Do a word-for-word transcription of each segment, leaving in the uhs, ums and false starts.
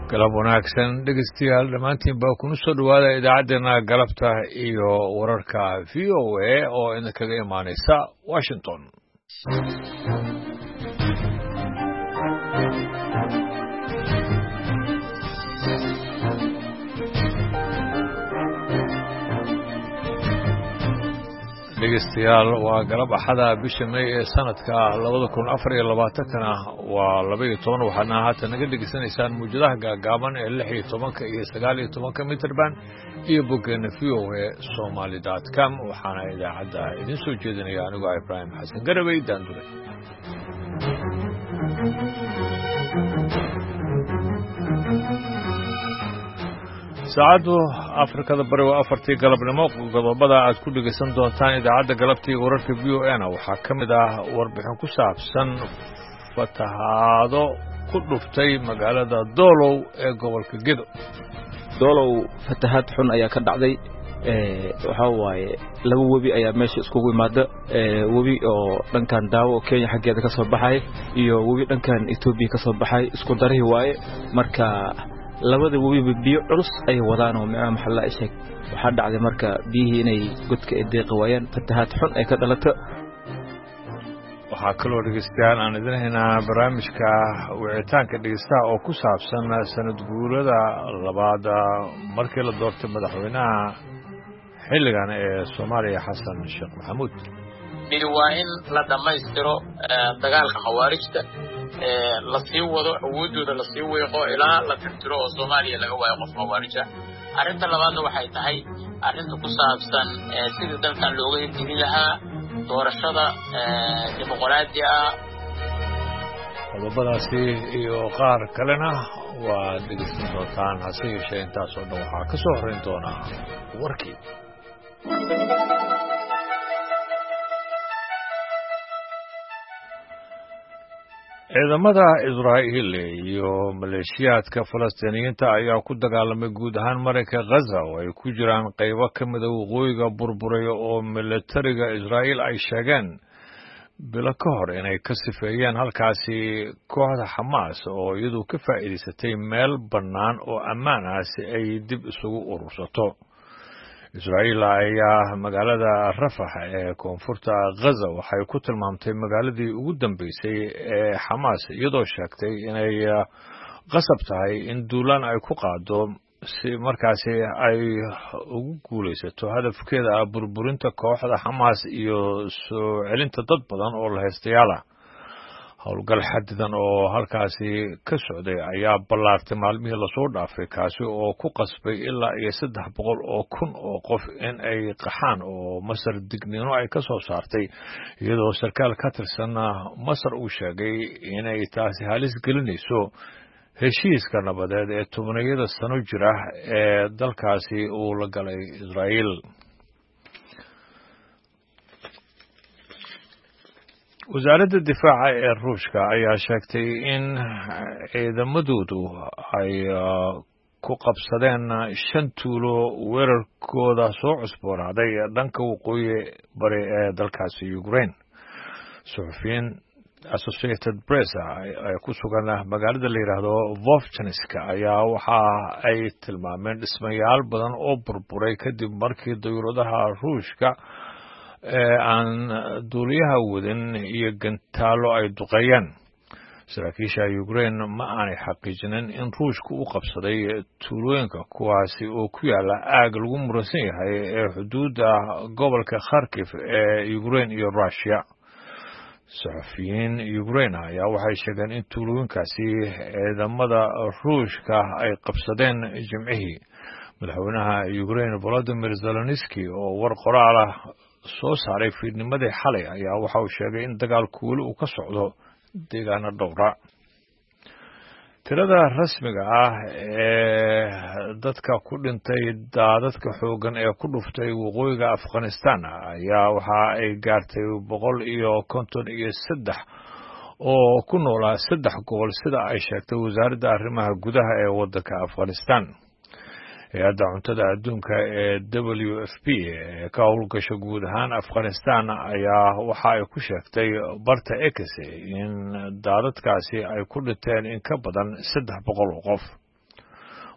galab wanaagsan dhegeystayaal dhammaantiin baa kuna soo dhawaada idaacaddeenna galabta iyo wararka v o a oo idinkaga imaanaysa washington dhegeystayaal waa galab axada bisha may ee sanadka labada kun afar iyo labaatankana waa laba iyo toban waxaadna haatan naga dhegeysanaysaan muujadaha gaagaaban ee lix iyo tobanka iyo sagaal iyo tobanka mitrband iyo boggeena v o a somaly dot com waxaana idaacadda idiin soo jeedinaya anigoo ibraahim xasan garabey daandure saacaddu afrikada bari waa afartii galabnimo qodobada aad ku dhegaysan doontaan idaacadda galabtii wararka v o a na waxaa ka mid ah warbixin ku saabsan fatahaado ku dhuftay magaalada doolow ee gobolka gedo doolow fatahaad xun ayaa ka dhacday waxaa waaye laba webi ayaa meesha iskugu imaada webi oo dhankan daawo oo kenya xaggeeda ka soo baxay iyo webi dhankan etoobiya ka soo baxay isku darihii waaye marka labada webiba biyo culus ay wadaan oo macnaha maxalla ay sheeg waxaa dhacday marka biyihii inay godka ay deeqi waayaan fatahaad xun ay ka dhalato waxaa kaloo dhegeystayaal aan idin haynaa barnaamijka wicitaanka dhegeystaha oo ku saabsan sanad guurada labaad markii la doortay madaxweynaha xilligan ee soomaaliya xasan sheekh maxamuud waa in la dhammaystiro dagaalka khawaarijta la sii wado awoodooda la sii weeqo ilaa la tirtiro oo soomaaliya laga waayo qof khawaarija arrinta labaadna waxay tahay arrinta ku saabsan sidii dalkan looga hirgeli lahaa doorashada dimuqraadi ah qodobadaasi iyo qaar kalena waa dhegeysan doontaan hase yeeshee intaasoo dhan waxaa ka soo horrayn doonaa warkii ciidamada israa'iil iyo maleeshiyaadka falastiiniyiinta ayaa ku dagaalamay guud ahaan marayka khaza oo ay ku jiraan qaybo ka mida waqooyiga burburaya oo militariga israa'iil ay sheegeen bilo ka hor inay ka sifeeyeen halkaasi kooxda xamaas oo iyadu ka faa'iidaysatay meel bannaan oo ammaan ah si ay dib isugu urursato israa'iil ayaa magaalada rafax ee koonfurta khaza waxay ku tilmaamtay magaaladii ugu dambeysay ee xamaas iyadoo sheegtay inay qasab tahay in duulaan ay ku qaado si markaasi ay ugu guulaysato hadafkeeda ah burburinta kooxda xamaas iyo soo celinta dad badan oo la haystayaala howlgal xadidan oo halkaasi ka socday ayaa ballaartay maalmihii lasoo dhaafay kaasi oo ku qasbay ilaa iyo saddex boqol oo kun oo qof in ay qaxaan oo masar digniino ay ka soo saartay iyadoo sarkaal ka tirsan masar uu sheegay inay taasi halis gelinayso heshiiska nabadeed ee tobaniyada sano jira ee dalkaasi uu la galay israa'iil wasaaradda difaaca ee ruushka ayaa sheegtay in ciidamadoodu ay ku qabsadeen shan tuulo weerarkooda soo cusboonaaday dhanka waqooyi bari ee dalkaasi ukraine suxufiyiin associated press ee ku sugan magaalada la yidhaahdo vovchanska ayaa waxa ay tilmaameen dhismayaal badan oo burburay kadib markii dayuuradaha ruushka ee aan duuliyaha wadin iyo gantaalo ay duqeeyeen saraakiisha ukraine ma aanay xaqiijinin in ruushka u qabsaday tuulooyinka kuwaasi oo ku yaala aag lagu muransan yahay ee xuduudda gobolka kharkif ee ukraine iyo russia saxafiyiin ukraine ayaa waxay sheegeen in tuulooyinkaasi ciidamada ruushka ay qabsadeen jimcihii madaxweynaha ukraine volodymyr zelensky oo war qoraal ah soo saaray fiidnimadii xalay ayaa waxa uu sheegay in dagaalku weli uu ka socdo deegaano dhowra tirada rasmiga ah ee dadka ku dhintay daadadka xooggan ee ku dhuftay waqooyiga afghanistan ayaa waxa ay gaartay boqol iyo konton iyo saddex oo ku noolaa saddex gobol sida ay sheegtay wasaaradda arrimaha gudaha ee waddanka afghanistan hay-adda cuntada adduunka ee w f p ee ka howlgasha guud ahaan afghanistan ayaa waxa ay ku sheegtay barta ekese in daadadkaasi ay ku dhinteen in ka badan saddex boqol oo qof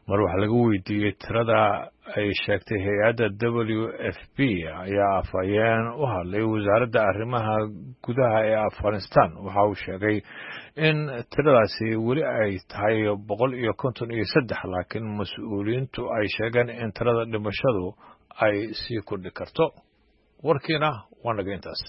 mar wax laga weydiiyey tirada ay sheegtay hay-adda w f p ayaa afhayeen u hadlay wasaaradda arrimaha gudaha ee afghanistan waxa uu sheegay in tiradaasi weli ay tahay boqol iyo konton iyo saddex laakiin mas-uuliyiintu ay sheegeen in tirada dhimashadu ay sii kordhi karto warkiina waa naga intaas.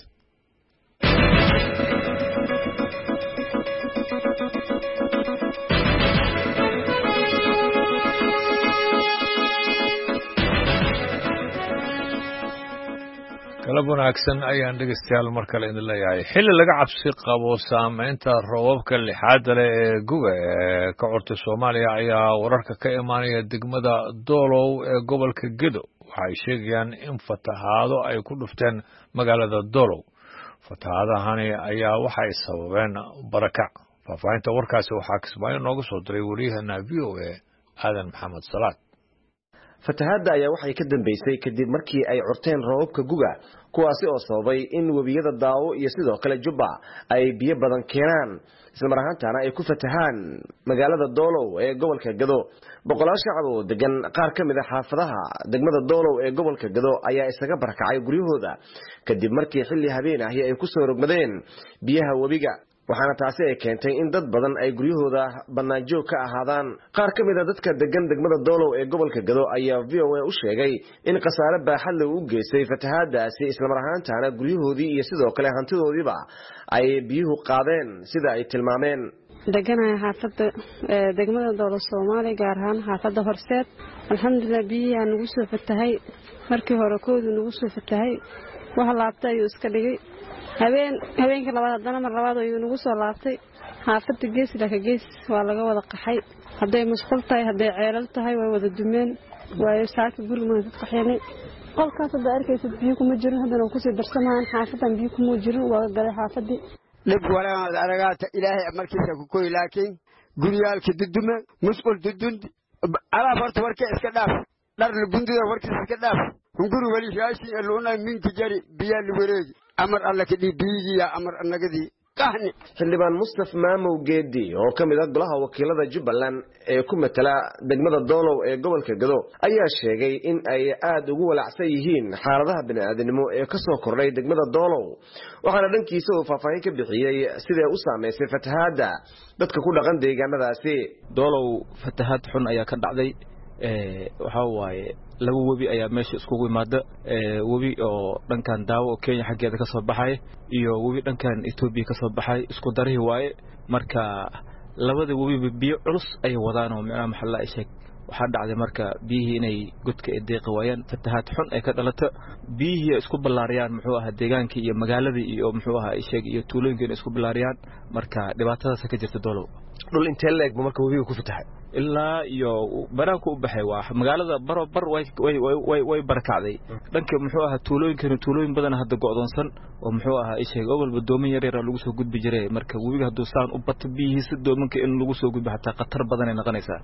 galab wanaagsan ayaan dhegeystayaal mar kale idin leeyahay xilli laga cabsi qabo saameynta roobabka lixaadda leh ee guga ee ka curtay Soomaaliya ayaa wararka ka imaanaya degmada Doolow ee gobolka Gedo waxay sheegayaan in fatahaado ay ku dhufteen magaalada Doolow. fatahaadahani ayaa waxay sababeen barakac. faafahinta warkaasi waxaa Kismaayo nooga soo diray wariyahana V O A Aadan Maxamed Salaad. fatahaadda ayaa waxay ka dambeysay kadib markii ay curteen roobabka guga kuwaasi oo sababay in webiyada Daawo iyo sidoo kale Jubba ay biyo badan keenaan isla mar ahaantaana ay ku fatahaan magaalada Doolow ee gobolka Gedo. boqolaal shacab oo degan qaar ka mid ah xaafadaha degmada Doolow ee gobolka Gedo ayaa isaga barakacay guryahooda kadib markii xilli habeen ah ay ku soo rogmadeen biyaha webiga, waxaana taasi ay keentay in dad badan ay guryahooda banaanjoog ka ahaadaan. qaar ka mid ah dadka degan degmada Doolow ee gobolka Gedo ayaa V O A u sheegay in khasaare baaxad leh uu geystay fatahaadaasi isla mar ahaantaana guryahoodii iyo sidoo kale hantidoodiiba ay biyuhu qaadeen sida ay tilmaameen. deganahay xaafadda degmada Doolow Soomaaliya gaar ahaan xaafadda Horseed. alxamdulillah biyaha nagu soo fatahay markii hore koodu nagu soo fatahay waxa laabtay ayuu iska dhigay habeen habeenka labaad haddana mar labaad ayuu nagu soo laabtay xaafadda gees ilaa gees waa laga wada qaxay. hadday musqul tahay hadday ceelal tahay way wada dumeen waayo saaka guriga ma qaxeenay. qolkaas hadda arkaysa biyo kuma jirin haddana ku sii darsamaan xaafadan biyo kuma jirin waa galay xaafadii lib walaal aragata ilaahay markiisa ku koy laakiin guriyaalka dudume musqul dudund ala farta warka iska dhaaf dhar bundida warkiisa iska dhaaf hunguri wali shaashi eluna minki jari biya liwereegi amar alla ka dhibiya amar anagadi kahni. xildhibaan Mustafa Maamow Geedi oo ka mid ah golaha wakiilada Jubbaland ee ku matala degmada Doolow ee gobolka Gedo ayaa sheegay in ay aad ugu walacsan yihiin xaaladaha bini'aadanimo ee ka soo kordhay degmada Doolow, waxaana dhankiisa uu faahfaahin ka bixiyay sida uu saameysay fatahaadda dadka ku dhaqan deegaanadaasi. Doolow fatahaad xun ayaa ka dhacday ee waxa waaye laba webi ayaa meesha iskugu yimaada, ee webi oo dhankan Daawo oo Kenya xaggeeda ka soo baxay iyo webi dhankan Ethiopia ka soo baxay isku daray waaye. marka labada webi biyo culus ay wadaan oo macna maxalla ay sheeg waxa dhacday marka biyihii inay godka ee deeq waayaan fatahaad xun ay ka dhalato biyihii isku ballaariyaan muxuu ahaa deegaanka iyo magaalada iyo muxuu ahaa ay sheeg iyo tuulooyinka isku ballaariyaan marka dhibaatadaas ka jirta Doolow. dhul intee leeg marka webiga ku fatahay ilaa iyo baraanku u baxay waa magaalada baro bar way way way barakacday dhanka muxuu ahaa tuulooyinka tuulooyin badan hadda go'doonsan oo muxuu ahaa ay sheeg awal badoomin yar yar lagu soo gudbi jiray marka webiga haduu saan u bato biyihiisa doomanka in lagu soo gudbo xataa qatar badan ay noqonaysaa.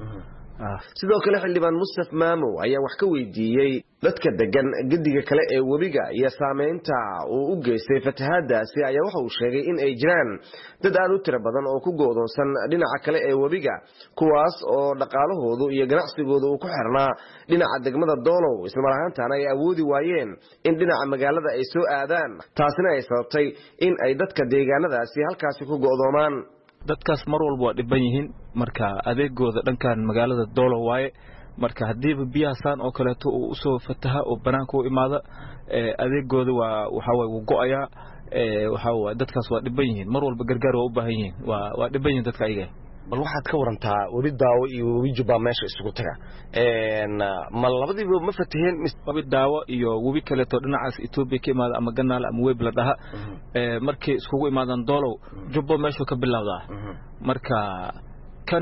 sidoo kale xildhibaan Mustafa Maamow ayaa wax ka weydiiyay dadka degan gadiga kale ee webiga iyo saameynta uu u geystay fatahaadaasi ayaa waxa uu sheegay in ay jiraan dad aad u tiro badan oo ku go'doonsan dhinaca kale ee webiga kuwaas oo dhaqaalahoodu iyo ganacsigoodu uu ku xirnaa dhinaca degmada Doolow isla mar ahaantaana ay awoodi waayeen in dhinaca magaalada ay soo aadaan, taasina ay sababtay in ay dadka deegaanadaasi halkaasi ku go'doomaan. dadkaas mar walba waa dhiban yihiin marka adeegooda dhankan magaalada Doolow waaye marka hadii biyahaasan oo kale uu soo fataha oo banaanka u imaada ee adeegooda waa waxa way uu go'aya ee waxa way dadkaas waa dhiban yihiin mar walba gargaar waa u baahan yihiin waa waa dhiban yihiin dadka ayaga. bal waxaad ka warantaa webi Daawo iyo webi Jubba meesha isugu taga een ma labadiiba ma fataheen webi Daawo iyo webi kale to dhinacaas Ethiopia ka imaada ama Ganaal ama webi la dhaha ee markii iskugu imaadaan Doolow Jubba meesha ka bilowdaa marka kan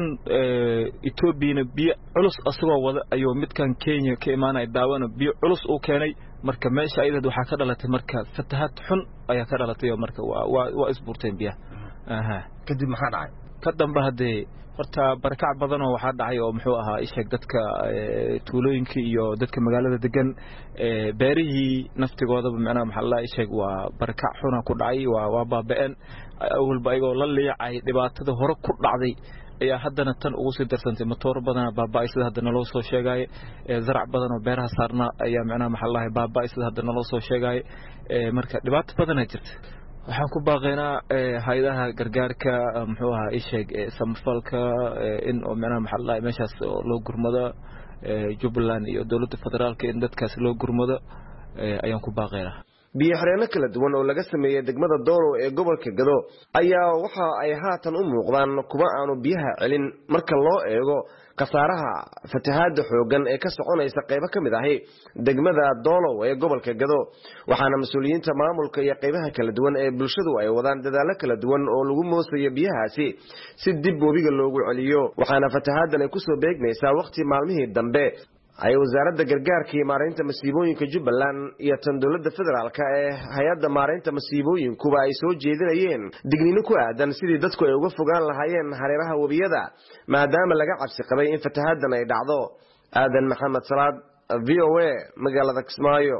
Ethiopia biyo culus asagoo wada ayuu midkan Kenya ka imaanay Daawona biyo culus uu keenay marka meesha ayada waxa ka dhalatay marka fatahaad xun ayaa ka dhalatay marka waa waa isbuurteen biyaha. aha kadib maxaa dhacay ka dambe hadee horta barakac badan oo waxa dhacay oo muxuu ahaa isheeg dadka tuulooyinka iyo dadka magaalada degan ee beerihii naftigooda macna maxalla isheeg waa barakac xuna ku dhacay waa waa baabeen awalba ayagoo la leeyay dhibaatada hore ku dhacday ayaa haddana tan ugu sii darsantay matoor badan baaba'ay sida hadda naloo soo sheegay zarac badan oo beeraha saarna ayaa macnaha maxaa lahayd baaba'ay sida hadda naloo soo sheegay marka dhibaato badan ay jirta waxaan ku baaqaynaa hay'adaha gargaarka muxuu ahaa isheeg samafalka in oo macnaha maxaa lahayd meeshaas loo gurmado Jubbaland iyo dawladda federaalka in dadkaas loo gurmado ayaan ku baaqaynaa biyo xireenno kala duwan oo laga sameeyay degmada Doolo ee gobolka Gado ayaa waxa ay haatan u muuqdaan kuwa aanu biyaha celin marka loo eego qasaaraha fatahaada xoogan ee ka soconaysa qaybo kamid ah degmada Doolo ee gobolka Gado waxaana mas'uuliyiinta maamulka iyo qaybaha kala duwan ee bulshadu ay wadaan dadaalo kala duwan oo lagu moosayo biyahaasi si dib webiga loogu celiyo waxaana fatahaadan ay ku soo beegmaysaa waqti maalmihii dambe ay wasaaradda gargaarka iyo maareynta masiibooyinka Jubbaland iyo tan dawladda federaalka ee hay'adda maareynta masiibooyinkuba ay soo jeedinayeen digniino ku aadan sidii dadku ay uga fogaan lahaayeen hareeraha webiyada maadaama laga cabsi qabay in fatahaadan ay dhacdo aadan maxamed salaad V O A magaalada Kismaayo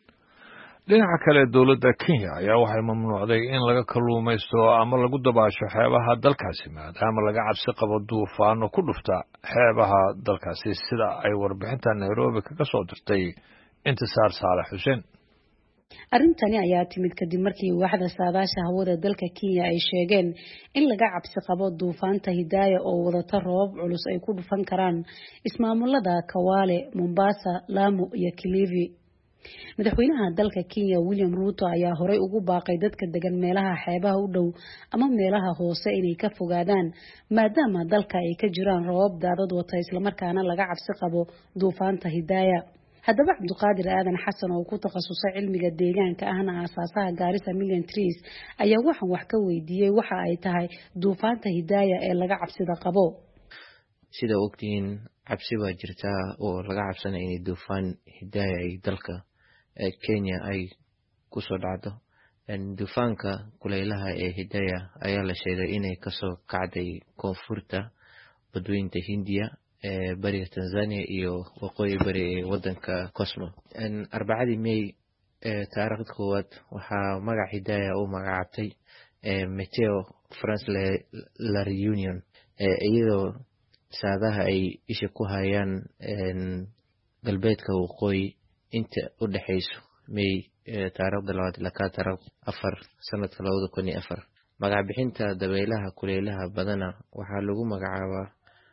dhinaca kale dawladda Kenya ayaa waxay mamnuucday in laga kalluumaysto ama lagu dabaasho xeebaha dalkaasi maadaama laga cabsi qabo duufaano ku dhufta xeebaha dalkaasi sida ay warbixinta Nairobi kaga soo dirtay Intisaar Saalax Xuseen arrintani ayaa timid kadib markii waaxda saadaasha hawada dalka Kenya ay sheegeen in laga cabsi qabo duufaanta Hidaya oo wadata roob culus ay ku dhufan karaan ismaamulada Kwale, Mombasa, Lamu iyo Kilifi madaxweynaha dalka Kenya William Ruto ayaa horey ugu baaqay dadka degan meelaha xeebaha u dhow ama meelaha hoose inay ka fogaadaan maadaama dalka ay ka jiraan roob daadad wata isla markaana laga cabsi qabo duufaanta Hidaya haddaba Cabdiqaadir Aadan Xasan oo ku takhasusay cilmiga deegaanka ahna aasaasaha Garissa Million Trees ayaa waxaan wax ka weydiiyay waxa ay tahay duufaanta Hidaya ee laga cabsida qabo sida ogtiin cabsi baa jirta oo laga cabsanayo in duufaan Hidaya ay dalka Kenya ay ku soo dhacdo duufaanka kulaylaha ee Hidaya ayaa la sheegay inay ka soo kacday koonfurta badweynta Hindiya ee bariga Tanzania iyo waqooyi bari ee wadanka Cosmo arbacadii May taariikhda koowaad waxaa magac Hidaya u magacaabtay Meteo France La Réunion iyadoo saadaha ay isha ku hayaan galbeedka waqooyi inta u dhaxayso May taariikhda labaad ilaa taariikhda afar sanadka laba kun iyo afar magac bixinta dabaylaha kulaylaha badana waxaa lagu magacaabaa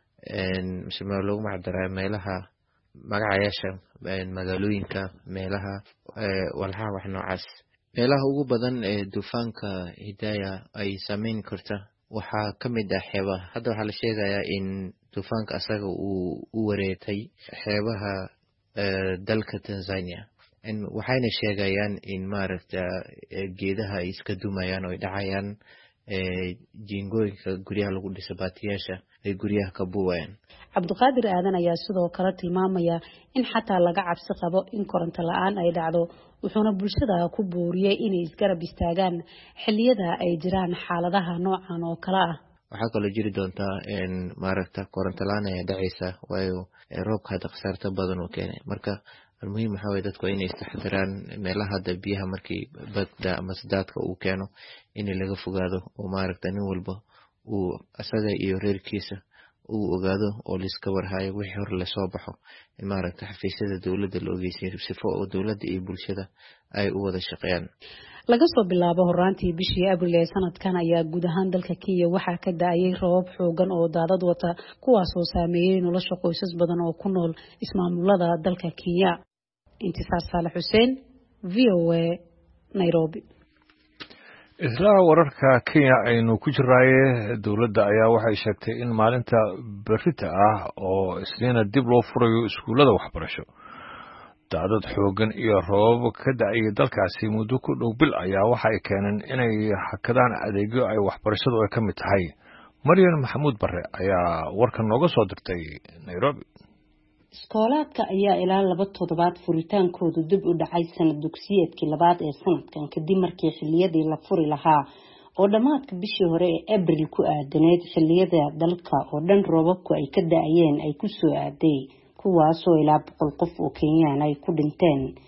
misma lagu macdaraa meelaha magacayaasha magaalooyinka meelaha walxaha wax noocaas meelaha ugu badan ee duufaanka Hidaya ay saameyn karta waxaa ka mid ah xeebaha hadda waxaa la sheegayaa in duufaanka asaga uu u wareegtay xeebaha dalka Tanzania in waxayna sheegayaan in maaragta geedaha ay iska dumayaan oo ay dhacayaan jiingooyinka guryaha lagu dhiso baatiyaasha ay guryaha ka buubayaan Cabdiqaadir Aadan ayaa sidoo kale tilmaamaya in xataa laga cabsi qabo in koronto la'aan ay dhacdo wuxuuna bulshada ku booriyay inay isgarab istaagaan xilliyada ay jiraan xaaladaha noocan oo kale ah waxaa kaloo jiri doonta in maaragta koronto la'aan ay dhacaysa waayo roobka hadda khasaarta badan uu keenay marka muhiim waxa way dadku inay istaxdiraan meelaha biyaha markii badda ama sadaadka uu keeno in laga fogaado oo maaragta nin walba uu asaga iyo reerkiisa uu ogaado oo la iska warhayo wixii hor la soo baxo in maaragta xafiisyada dawladda la ogeysiyo sifo oo dawladda iyo bulshada ay u wada shaqeeyaan laga soo bilaabo horaantii bishii Abriil ee sanadkan ayaa guud ahaan dalka Kenya waxaa ka daayay roob xoogan oo daadad wata kuwaas oo saameeyay nolosha qoysas badan oo ku nool ismaamulada dalka Kenya Intisaar Saalax Xuseen V O A Nairobi isla wararka Kenya aynu ku jiraaye dawladda ayaa waxay sheegtay in maalinta berrita ah oo isniina dib loo furayo iskuulada waxbarasho daadad xoogan iyo roobab ka da'ay dalkaasi muddo ku dhow bil ayaa waxay keeneen inay hakadaan adeegyo ay waxbarashadu ay ka mid tahay Maryan Maxamuud Barre ayaa warkan nooga soo dirtay Nairobi iskoolaadka ayaa ilaa laba toddobaad furitaankoodu dib u dhacay sanad dugsiyeedkii labaad ee sanadkan kadib markii xilliyadii la furi lahaa oo dhammaadka bishii hore ee Abriil ku aadaneed xilliyada dalka oo dhan roobabku ay ka da'ayeen ay ku soo aaday kuwaasoo ilaa boqol qof oo Kenyaan ay ku dhinteen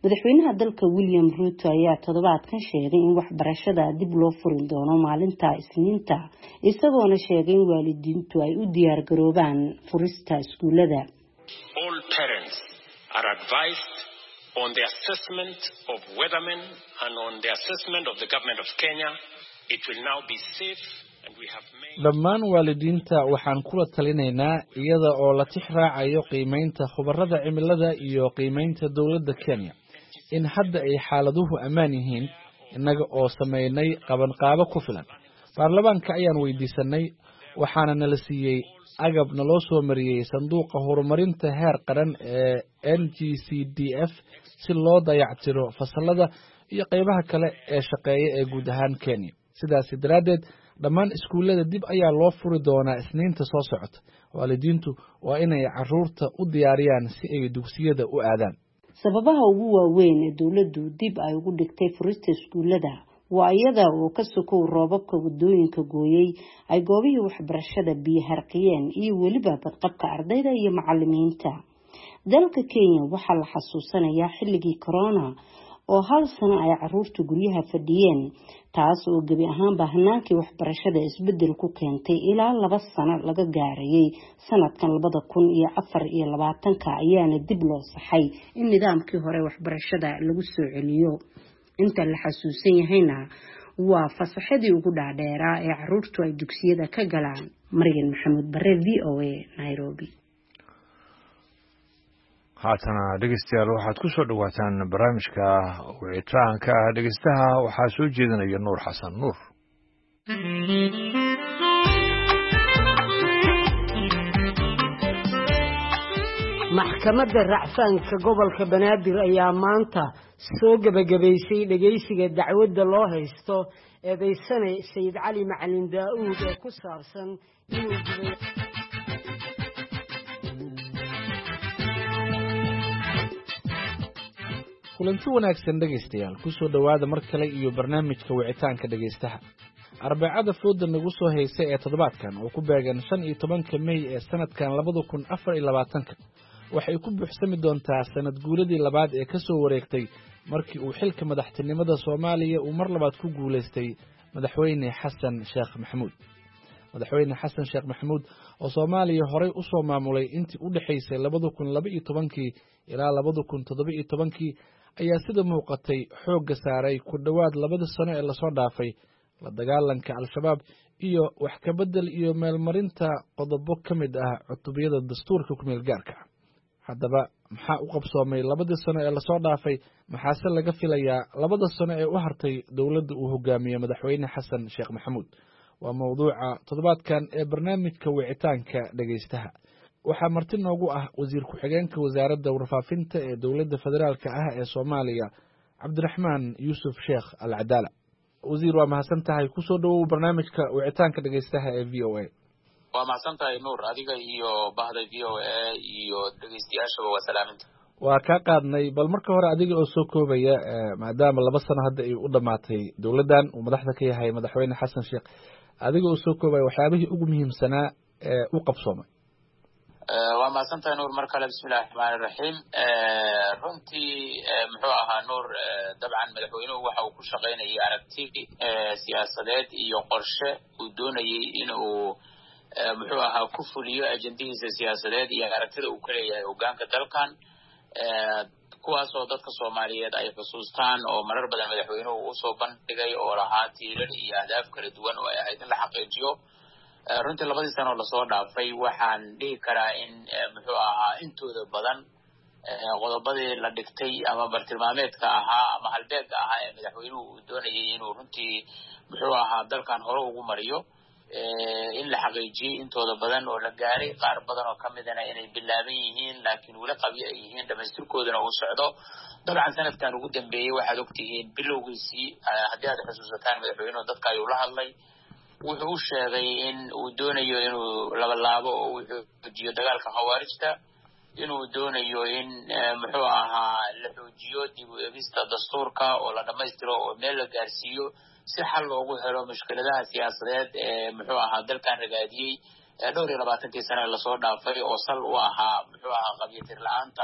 madaxweynaha dalka William Ruto ayaa toddobaadkan sheegay in waxbarashada dib loo furin doono maalinta Isniinta isagoona sheegay in waalidiintu ay u diyaar garoobaan furista iskuulada. All parents are advised on the assessment of weathermen and on the assessment of the government of Kenya. It will now be safe and we have made dhammaan waalidiinta waxaan kula talinaynaa iyada oo la tixraacayo qiimeynta khubarada cimilada iyo qiimeynta dawladda Kenya in hadda ay xaaladuhu ammaan yihiin inaga oo sameeynay qaban qaabo ku filan. Baarlamaanka ayaan weydiisanay waxaana nala siiyay agab naloo soo mariyay sanduuqa horumarinta heer qaran ee N G C D F si loo dayactiro fasalada iyo qaybaha kale ee shaqeeya ee guud ahaan Kenya. sidaas daraadeed dhammaan iskuulada dib ayaa loo furi doonaa Isniinta soo socota. waalidiintu waa inay caruurta u diyaariyaan si ay dugsiyada u aadaan. sababaha ugu waaweyn ee dawladdu dib ay ugu dhigtay furista iskuulada waa iyada oo ka sokow roobabka wadooyinka gooyay ay goobihii waxbarashada biyo harqiyeen iyo weliba badqabka ardayda iyo macallimiinta. dalka Kenya waxaa la xasuusanayaa xilligii corona oo hal sano ay caruurtu guryaha fadhiyeen taas oo gabi ahaan baahnaantii waxbarashada isbedel ku keentay ilaa laba sano laga gaarayay sanadkan labada kun iyo afar iyo labaatanka ayaana dib loo saxay in nidaamkii hore waxbarashada lagu soo celiyo. inta la xasuusan yahayna waa fasaxadii ugu dhaadheeraa ee caruurtu ay dugsiyada ka galaan. Maryan Maxamuud Bare, V O A, Nairobi. haatana dhegeystayaal waxaad ku soo dhawaataan barnaamijka wicitaanka dhegeystaha waxaa soo jeedinaya Nuur Xasan Nuur. maxkamadda racfaanka gobolka Banaadir ayaa maanta soo gabagabaysay dhageysiga dacwadda loo haysto eedeysane Sayid Cali Macalin Daawud ee ku saabsan inuu jiray kulanti wanaagsan dhegeystayaal ku soo dhawaada mar kale iyo barnaamijka wicitaanka dhegeystaha. arbacada fooda nagu soo heysay ee toddobaadkan oo ku beegan shan iyo tobanka May ee sanadkan labada kun afar iyo labaatanka waxay ku buuxsami doontaa sanad guuladii labaad ee ka soo wareegtay markii uu xilka madaxtinimada Soomaaliya uu mar labaad ku guuleystay madaxweyne Xasan Sheekh Maxamuud. madaxweyne Xasan Sheekh Maxamuud oo Soomaaliya horey u soo maamulay intii u dhaxaysay labada kun laba iyo tobankii ilaa labada kun toddoba iyo tobankii ayaa sida muuqatay xoog saaray ku dhawaad labada sano ee la soo dhaafay la dagaalanka al-shabaab iyo wax ka bedel iyo meelmarinta qodobo ka mid ah cutubiyada dastuurka ku meel gaarka. haddaba maxaa u qabsoomay labada sano ee la soo dhaafay maxaase laga filayaa labada sano ee u hartay dawladda uu hogaamiyo madaxweyne Xasan Sheekh Maxamuud. waa mawduuca toddobaadkan ee barnaamijka wicitaanka dhegeystaha. waxaa marti noogu ah wasiir ku-xigeenka wasaaradda warfaafinta ee dawladda federaalka ah ee Soomaaliya Cabdiraxmaan Yuusuf Sheekh Al-Cadaala. wasiir waa mahadsan tahay ku soo dhawow barnaamijka wicitaanka dhegeystaha ee V O A. waa mahadsan tahay Nuur, adiga iyo bahda V O A iyo dhegeystayaashaba waa salaaminta. waa ka qaadnay bal marka hore adiga oo soo koobaya maadaama laba sano hadda ay u dhamaatay dawladdan uu madaxda ka yahay madaxweyne Xasan Sheekh, adiga oo soo koobaya waxyaabihii ugu muhiimsanaa ee u qabsoomay. waa mahadsan tahay Nuur, mar kale bismillahi raxmaani raxiim. runtii muxuu ahaa Nuur, dabcan madaxweynuhu waxa uu ku shaqaynayay aragti siyaasadeed iyo qorshe uu doonayay in uu muxuu ahaa ku fuliyo ajendihiisa siyaasadeed iyo aragtida uu ka leeyahay hogaanka dalkan, kuwaasoo dadka Soomaaliyeed ay xusuustaan oo marar badan madaxweynuhu uu soo bandhigay oo lahaa tiirar iyo ahdaaf kala duwan oo ay ahayd in la xaqiijiyo. runtii labadii sano oo lasoo dhaafay waxaan dhihi karaa in muxuu ahaa intooda badan qodobadii la dhigtay ama bartilmaameedka ahaa ama halbeegga ahaa ee madaxweynuhu uu doonayay inuu runtii muxuu ahaa dalkan hore ugu mariyo in la xaqiijiyey intooda badan oo la gaaray, qaar badan oo kamidana inay bilaaban yihiin laakiin weli qabyo ay yihiin, dhamaystirkoodana uu socdo. dabcan sanadkan ugu dambeeyey waxaad ogtihiin bilowgiisii haddii aad xusuusataan madaxweynuhu dadka ayuu la hadlay, wuxuu u sheegay in uu doonayo inuu labalaabo oo uu xoojiyo dagaalka khawaarijta, inuu doonayo in muxuu ahaa la xoojiyo dib u eegista dastuurka oo la dhamaystiro oo meel la gaarsiiyo si xal loogu helo mushkiladaha siyaasadeed ee muxuu ahaa dalkan ragaadiyey dhowr iyo labaatankii sane lasoo dhaafay oo sal u ahaa muxuu ahaa qabyatir la-aanta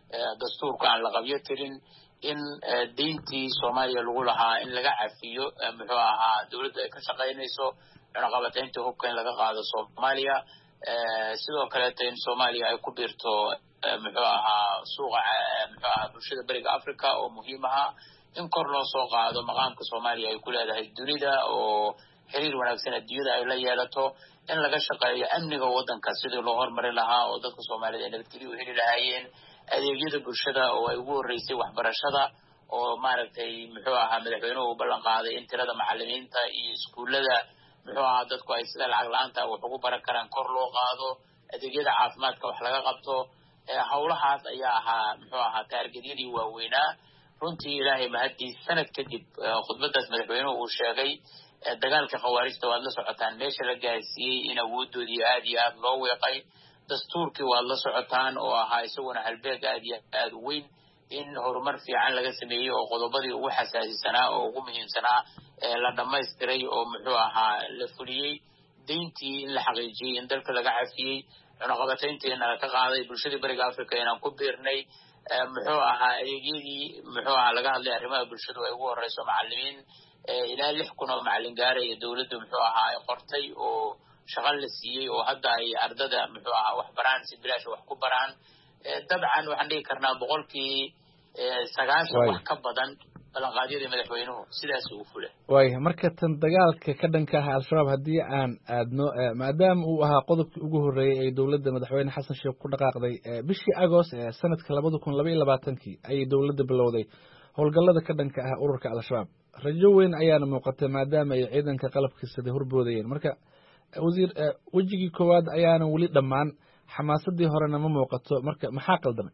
dastuurka aan la qabyo tirin in deyntii Soomaaliya lagu lahaa in laga cafiyo muxuu ahaa dawladda ay ka shaqaynayso cunaqabataynta hubka in laga qaado Soomaaliya sidoo kale in Soomaaliya ay ku biirto muxuu ahaa suuqa muxuu ahaa bulshada bariga Afrika oo muhiim ah in kor loo soo qaado maqaamka Soomaaliya ay ku leedahay dunida oo xiriir wanaagsan adduunyada ay la yeelato in laga shaqeeyo amniga waddanka sidii loo hormarin lahaa oo dadka Soomaaliyeed ay nabadgelyo u heli lahaayeen adeegyada bulshada oo ay ugu horeysay waxbarashada oo maaragtay muxuu ahaa madaxweynuhu ballan qaaday in tirada macallimiinta iyo iskuulada muxuu ahaa dadku ay sida lacag la'aanta wax ugu baran karaan kor loo qaado adeegyada caafimaadka wax laga qabto hawlahaas ayaa ahaa muxuu ahaa taargetyadii waaweynaa runtii ilaahay mahadii sanad kadib khudbadaas madaxweynuhu uu sheegay dagaalka khawaarijta waad la socotaan meesha la gaarsiiyey in awoodoodii aad iyo aad loo weeqay dastuurkii waad la socotaan oo ahaa isaguna halbeeg aad iyo aad u weyn in horumar fiican laga sameeyey oo qodobadii ugu xasaasisanaa oo ugu muhiimsanaa la dhamaystiray oo muxuu ahaa la fuliyey deyntii in la xaqiijiyey in dalka laga cafiyey cunaqabatayntiina laga qaaday bulshadii bariga Afrika inaan ku biirnay muxuu ahaa adeegyadii muxuu ahaa laga hadlay arrimaha bulshadu ay ugu horeyso macallimiin ilaa lix kun oo macallin gaara iyo dawladdu muxuu ahaa ay qortay oo shaqo la siiyey oo hadda ay ardada muxuu ahaa wax baraan si bilaash wax ku baraan dabcan waxaan dhigi karnaa boqolkii sagaashan wax ka badan ballanqaadyadii madaxweynuhu sidaas uu fulay waaya marka tan dagaalka ka dhanka ah al-shabaab haddii aan aadno maadaama uu ahaa qodobkii ugu horreeyey ee dowladda madaxweyne xasan sheekh ku dhaqaaqday bishii agost ee sanadka labada kun laba iyo labaatankii ayay dowladda bilowday howlgallada ka dhanka ah ururka al-shabaab rajo weyn ayaana muuqatay maadaama ay ciidanka qalabkiisada horboodayeen marka wasiir wejigii koowaad ayaana weli dhammaan xamaasadii horena ma muuqato marka maxaa qaldamay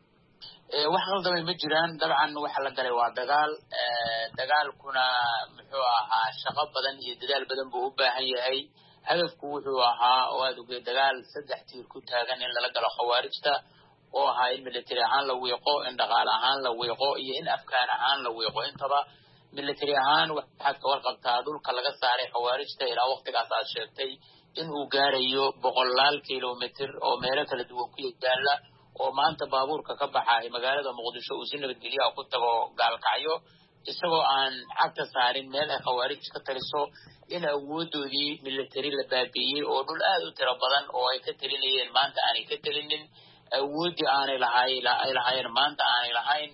wax qaldamay ma jiraan dabcan waxa la galay waa dagaal dagaalkuna muxuu ahaa shaqo badan iyo dadaal badan buu u baahan yahay hadafku wuxuu ahaa oo aad ogey dagaal saddex tiir ku taagan in lala galo khawaarijta oo ahaa in military ahaan la wiiqo in dhaqaale ahaan la wiiqo iyo in afkaan ahaan la wiiqo intaba military ahaan waxaad ka warqabtaa dhulka laga saaray khawaarijta ilaa waqtigaas aad sheegtay in uu gaarayo boqolaal kilomitr oo meelo kala duwan ku yaala oo maanta baabuurka ka baxay magaalada Muqdisho uu si nabadgelyo ku tago gaalkacyo isagoo aan cagta saarin meel ay khawaarij ka taliso in awoodoodii military la baabi'iyey oo dhul aad u tiro badan oo ay ka talinayeen maanta aanay ka talinin awoodii aanay lahayn maanta aanay lahayn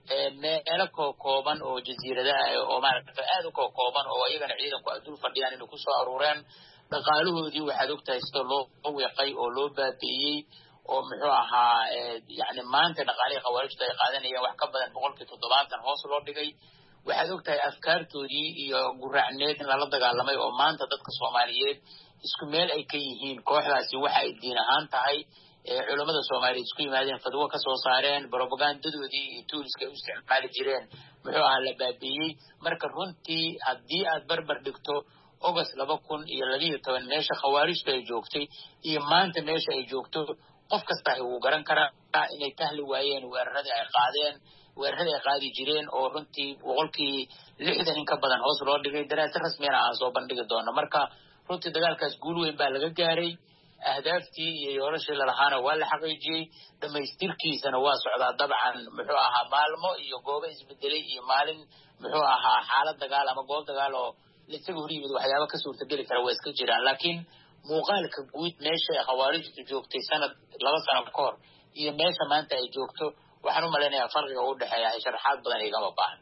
meelo kooban oo jasiiradaha oo maaragtay aad u kooban oo iyagana ciidanku adul fadhiyaan inay ku soo aruureen dhaqaalahoodii waxaad ogtahay sida loo weeqay oo loo baabi'iyey oo muxuu ahaa yani maanta dhaqaalihii khawaarijta ay qaadanayaan wax ka badan boqolkii toddobaatan hoos loo dhigay waxaad ogtahay afkaartoodii iyo guraacneed in lala dagaalamay oo maanta dadka Soomaaliyeed isku meel ay ka yihiin kooxdaasi waxa ay diin ahaan tahay culimada Soomaaliyeed isku yimaadeen fadwo ka soo saareen propagandadoodii iyo tooliska u isticmaali jireen muxuu ahaa la baabi'iyey marka runtii haddii aad barbar dhigto August laba kun iyo laba iyo toban meesha khawaarijta ay joogtay iyo maanta meesha ay joogto qof kasta uu garan karaa inay tahli waayeen weeraradii ay qaadeen weeraradii ay qaadi jireen oo runtii boqolkii lixdan in ka badan hoos loo dhigay daraasad rasmi ah aan soo bandhigi doono marka runtii dagaalkaas guul weyn baa laga gaaray ahdaaftii iyo yoolashii lalahaana waa la xaqiijiyey dhamaystirkiisana waa socdaa dabcan muxuu ahaa maalmo iyo goobo isbedelay iyo maalin muxuu ahaa xaalad dagaal ama goob dagaal oo isaga hor yimid waxyaaba ka suurtageli kara waa iska jiraan laakiin muuqaalka guud meesha ay khawaarijtu joogtay sanad laba sano ka hor iyo meesha maanta ay joogto waxaan u malaynayaa farqiga u dhexeeya ay sharaxaad badan igama baahan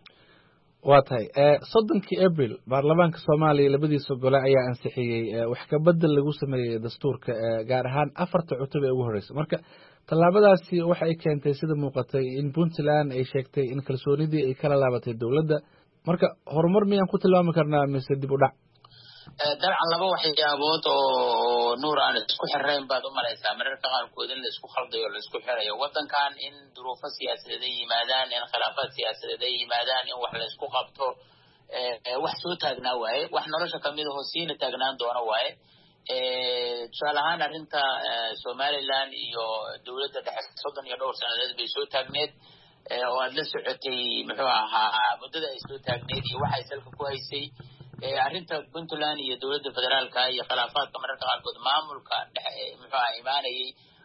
waa tahay soddonkii abril baarlamaanka soomaaliya labadiisa gole ayaa ansixiyey wax ka bedel lagu sameeyey dastuurka gaar ahaan afarta cutub ee ugu horeysa marka tallaabadaasi waxa ay keentay sida muuqatay in Puntland ay sheegtay in kalsoonidii ay kala laabatay dowladda marka horumar miyaan ku tilmaami karnaa mise dib u dhac dabcan laba waxyaabood oo nuur aan isku xirreyn baad u malaysaa mararka qaarkood in la isku khaldayo la isku xirayo waddankan in duruufo siyaasadeed ay yimaadaan in khilaafaad siyaasadeed ay yimaadaan in wax la isku qabto wax soo taagnaa waaye wax nolosha kamid ahoo siina taagnaan doona waaye tusaale ahaan arrinta Somaliland iyo dowladda dhexe soddon iyo dhowr sanadeed bay soo taagneed oo aad la socotay muxuu ahaa muddada ay soo taagneed iyo waxa ay salka ku haysay arrinta Puntland iyo dowladda federaalka iyo khilaafaadka mararka qaarkood maamulka dhexe muxuu ahaa imaanayay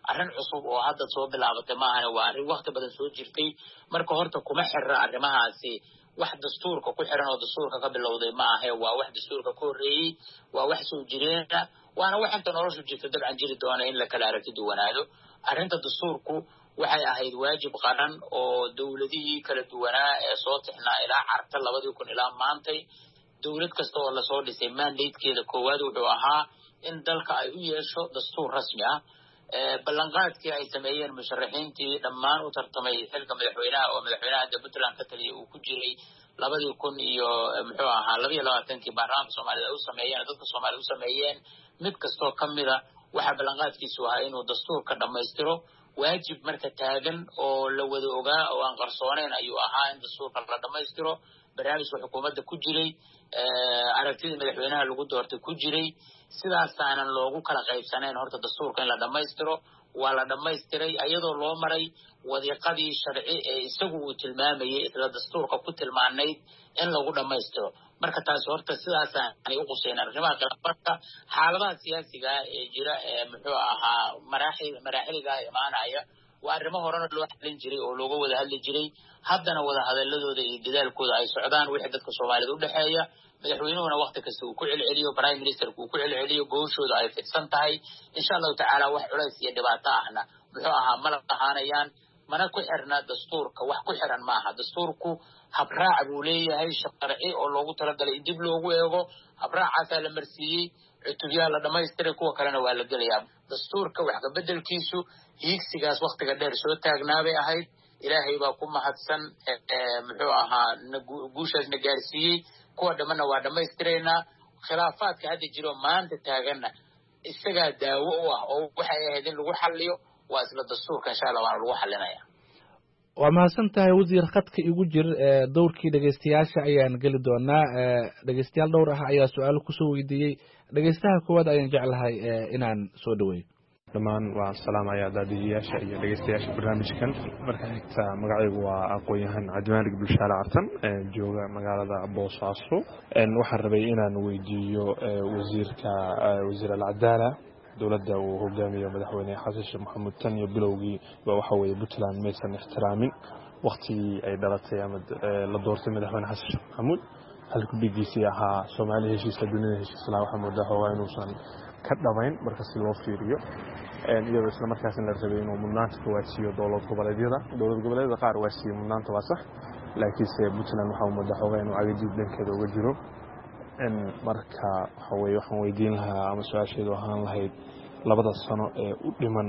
arrin cusub oo hadda soo bilaabatay maahane waa arrin waqti badan soo jirtay marka horta kuma xirra arrimahaasi wax dastuurka ku xiran oo dastuurka ka bilowday ma ahe waa wax dastuurka ka horreeyey waa wax soo jireena waana wax inta noloshu jirta dabcan jiri doona in la kala aragti duwanaado arrinta dastuurku waxay ahayd waajib qaran oo dowladihii kala duwanaa ee soo tixnaa ilaa carta labadii kun ilaa maantay dowlad kasta oo lasoo dhisay mandatekeeda koowaad wuxuu ahaa in dalka ay u yeesho dastuur rasmi ah ballanqaadkii ay sameeyeen musharaxiintii dhammaan u tartamay xilka madaxweynaha oo madaxweynaha hadda puntland ka taliya uu ku jiray labadii kun iyo muxuu ahaa laba iyo labaatankii baarlamaanka soomaalida ay u sameeyeen dadka soomaalida u sameeyeen mid kastoo ka mida waxaa ballanqaadkiisu ahaa inuu dastuurka dhammaystiro waajib marka taagan oo la wada ogaa oo aan qarsooneyn ayuu ahaa in dastuurka la dhammaystiro barnaamijka xukuumadda ku jiray aragtidii madaxweynaha lagu doortay ku jiray sidaasaanan loogu kala qaybsanayn horta dastuurka in la dhammaystiro waa la dhammaystiray iyadoo loo maray wadiiqadii sharci ee isagu uu tilmaamayay isla dastuurka ku tilmaanayd in lagu dhammaystiro marka taasi horta sidaasaanay u quseyn arrimaha khilaafadka xaaladaha siyaasiga ee jira ee muxuu ahaa maraaxil maraaxiliga imaanaya waa arrimo horena loo xalin jiray oo looga wada hadli jiray haddana wada hadaladooda iyo dadaalkooda ay socdaan wixii dadka soomaalida u dhexeeya madaxweynuhuna wakti kasta uu ku celceliyo prime ministerka uu ku celceliyo gooshooda ay fidsan tahay insha allahu tacaala wax culays iyo dhibaato ahna muxuu ahaa mala ahaanayaan mana ku xirna dastuurka wax ku xiran maaha dastuurku habraac buu leeyahay sharci oo loogu talagalay dib loogu eego habraacaasaa la marsiiyey cutubyaha la dhamaystiray kuwa kalena waa la gelayaa dastuurka wax ka bedelkiisu hiigsigaas waktiga dheer soo taagnaabay ahayd ilaahay baa ku mahadsan muxuu ahaa guushaas na gaarsiiyey kuwa dhamana waa dhammaystiraynaa khilaafaadka hadda jiro maanta taaganna isagaa daawo u ah oo waxay ahayd in lagu xaliyo waa isla dastuurka insha allah waana lagu xalinaya waa mahadsan tahay wasiir khadka igu jir dowrkii dhegeystayaasha ayaan geli doonaa dhegeystayaal dhowr ah ayaa su-aalo kusoo weydiiyey dhegeystaha koowaad ayaan jeclahay inaan soo dhaweeyo dhammaan waan salaamayaa daadiyayaasha iyo dhegeystayaasha barnaamijkan marka xigta magacaygu waa aqoon-yahan cabdimaalig bulshaale cartan jooga magaalada boosaaso waxaan rabay inaan weydiiyo wasiirka wasiir alcadaala dowladda uu hogaamiyo madaxweyne xasan sheekh maxamuud tan iyo bilowgii ba waxa weeye puntland maysan ixtiraamin waktigii ay dhalatay ama la doortay madaxweyne xasan sheekh maxamuud halku dhigiisii ahaa soomaali heshiiska dunida heshiislaa waxaa moodaa hoogaa inuusan ka dhamayn marka si loo fiiriyo iyadoo isla markaasna la rabay inuu mudnaanta ka waajiyo dowlad goboleedyada dowlad goboleedyada qaar waa siiyey mudnaanta waa sax laakiinse puntland waxaa moodaa hoogaa inuu cagajid dhankeeda uga jiro marka waxa weye waxaan weydiin lahaa ama su-aasheedu ahaan lahayd labada sano ee u dhiman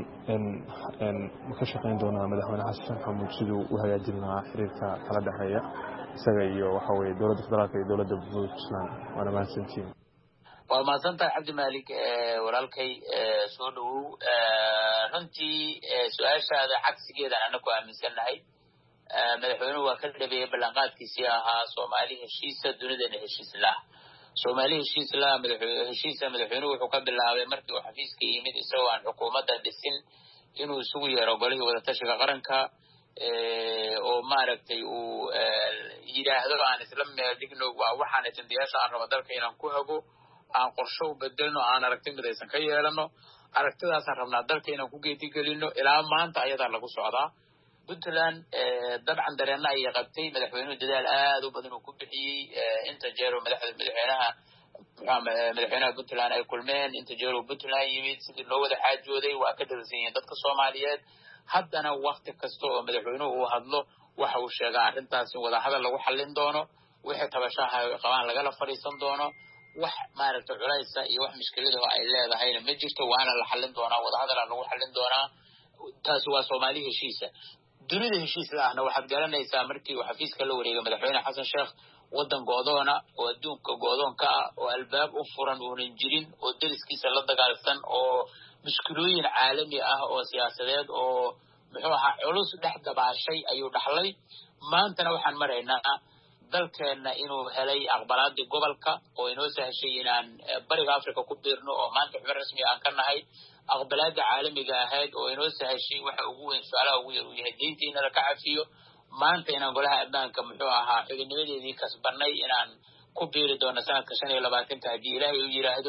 ma ka shaqayn doonaa madaxweyne xasan sheekh maxamuud siduu u hagaajin lahaa xiriirka kala dhexeeya isaga iyo waxa weye dowladda federaalka iyo dowladda puntland waana mahadsantiin waa mahadsantahay cabdimaalik walaalkay soo dhawow runtii su-aashaada cagsigeedan ana ku aaminsannahay madaxweynuhu waa ka dhabeeyey ballanqaadkiisii ahaa soomaali heshiisa dunidana heshiis lah soomaali heshiis lah heshiisa madaxweynuhu wuxuu ka bilaabay markii uu xafiiska yimid isagoo aan xukuumadda dhisin inuu isugu yeero golihii wadatashiga qaranka oo maaragtay uu yidhaahdo aan isla meel dhigno waa waxaan ajendayaasha aan rabo dalka inaan ku hago aan qorsho u bedelno aan aragti midaysan ka yeelano aragtidaasaan rabnaa dalka inaan ku geedigelino ilaa maanta ayadaa lagu socdaa puntland dabcan dareenna ayay qabtay madaxweynuhu dadaal aad u badan uu ku bixiyey inta jeero madaxda madaxweynaha madaxweynaha puntland ay kulmeen inta jeero puntland yimid sidii loo wada xaajooday waa ka dharsan yihiin dadka soomaaliyeed haddana wakti kasta oo madaxweynuhu uu hadlo waxa uu sheegaa arrintaas in wadahadal lagu xallin doono wixii tabashaha qabaan lagala fadhiisan doono wax maaragtay culaysa iyo wax mushkiladaho ay leedahayna ma jirto waana la xallin doonaa wadahadalaa lagu xallin doonaa taasi waa soomaali heshiisa dunida heshiis la ahna waxaad garanaysaa markii uu xafiiska la wareegay madaxweyne xasan sheekh waddan goodoona oo adduunka goodoonka ah oo albaab u furan uunan jirin oo deriskiisa la dagaalsan oo mushkilooyin caalami ah oo siyaasadeed oo muxuu ahaa culus dhex dabaashay ayuu dhaxlay maantana waxaan maraynaa dalkeenna inuu helay aqbalaadii gobolka oo inoo sahashay inaan bariga africa ku biirno oo maanta xubin rasmi aan ka nahay aqbalaada caalamiga ahayd oo inoo sahashay waxa ugu weyn su-aalaha ugu yar uu yahay deyntiina laka cafiyo maanta inaan golaha ammaanka muxuu ahaa xubinnimadeedii kasbanay inaan ku biiri doono sanadka shan iyo labaatanka haddii ilaahay uu yidhaahdo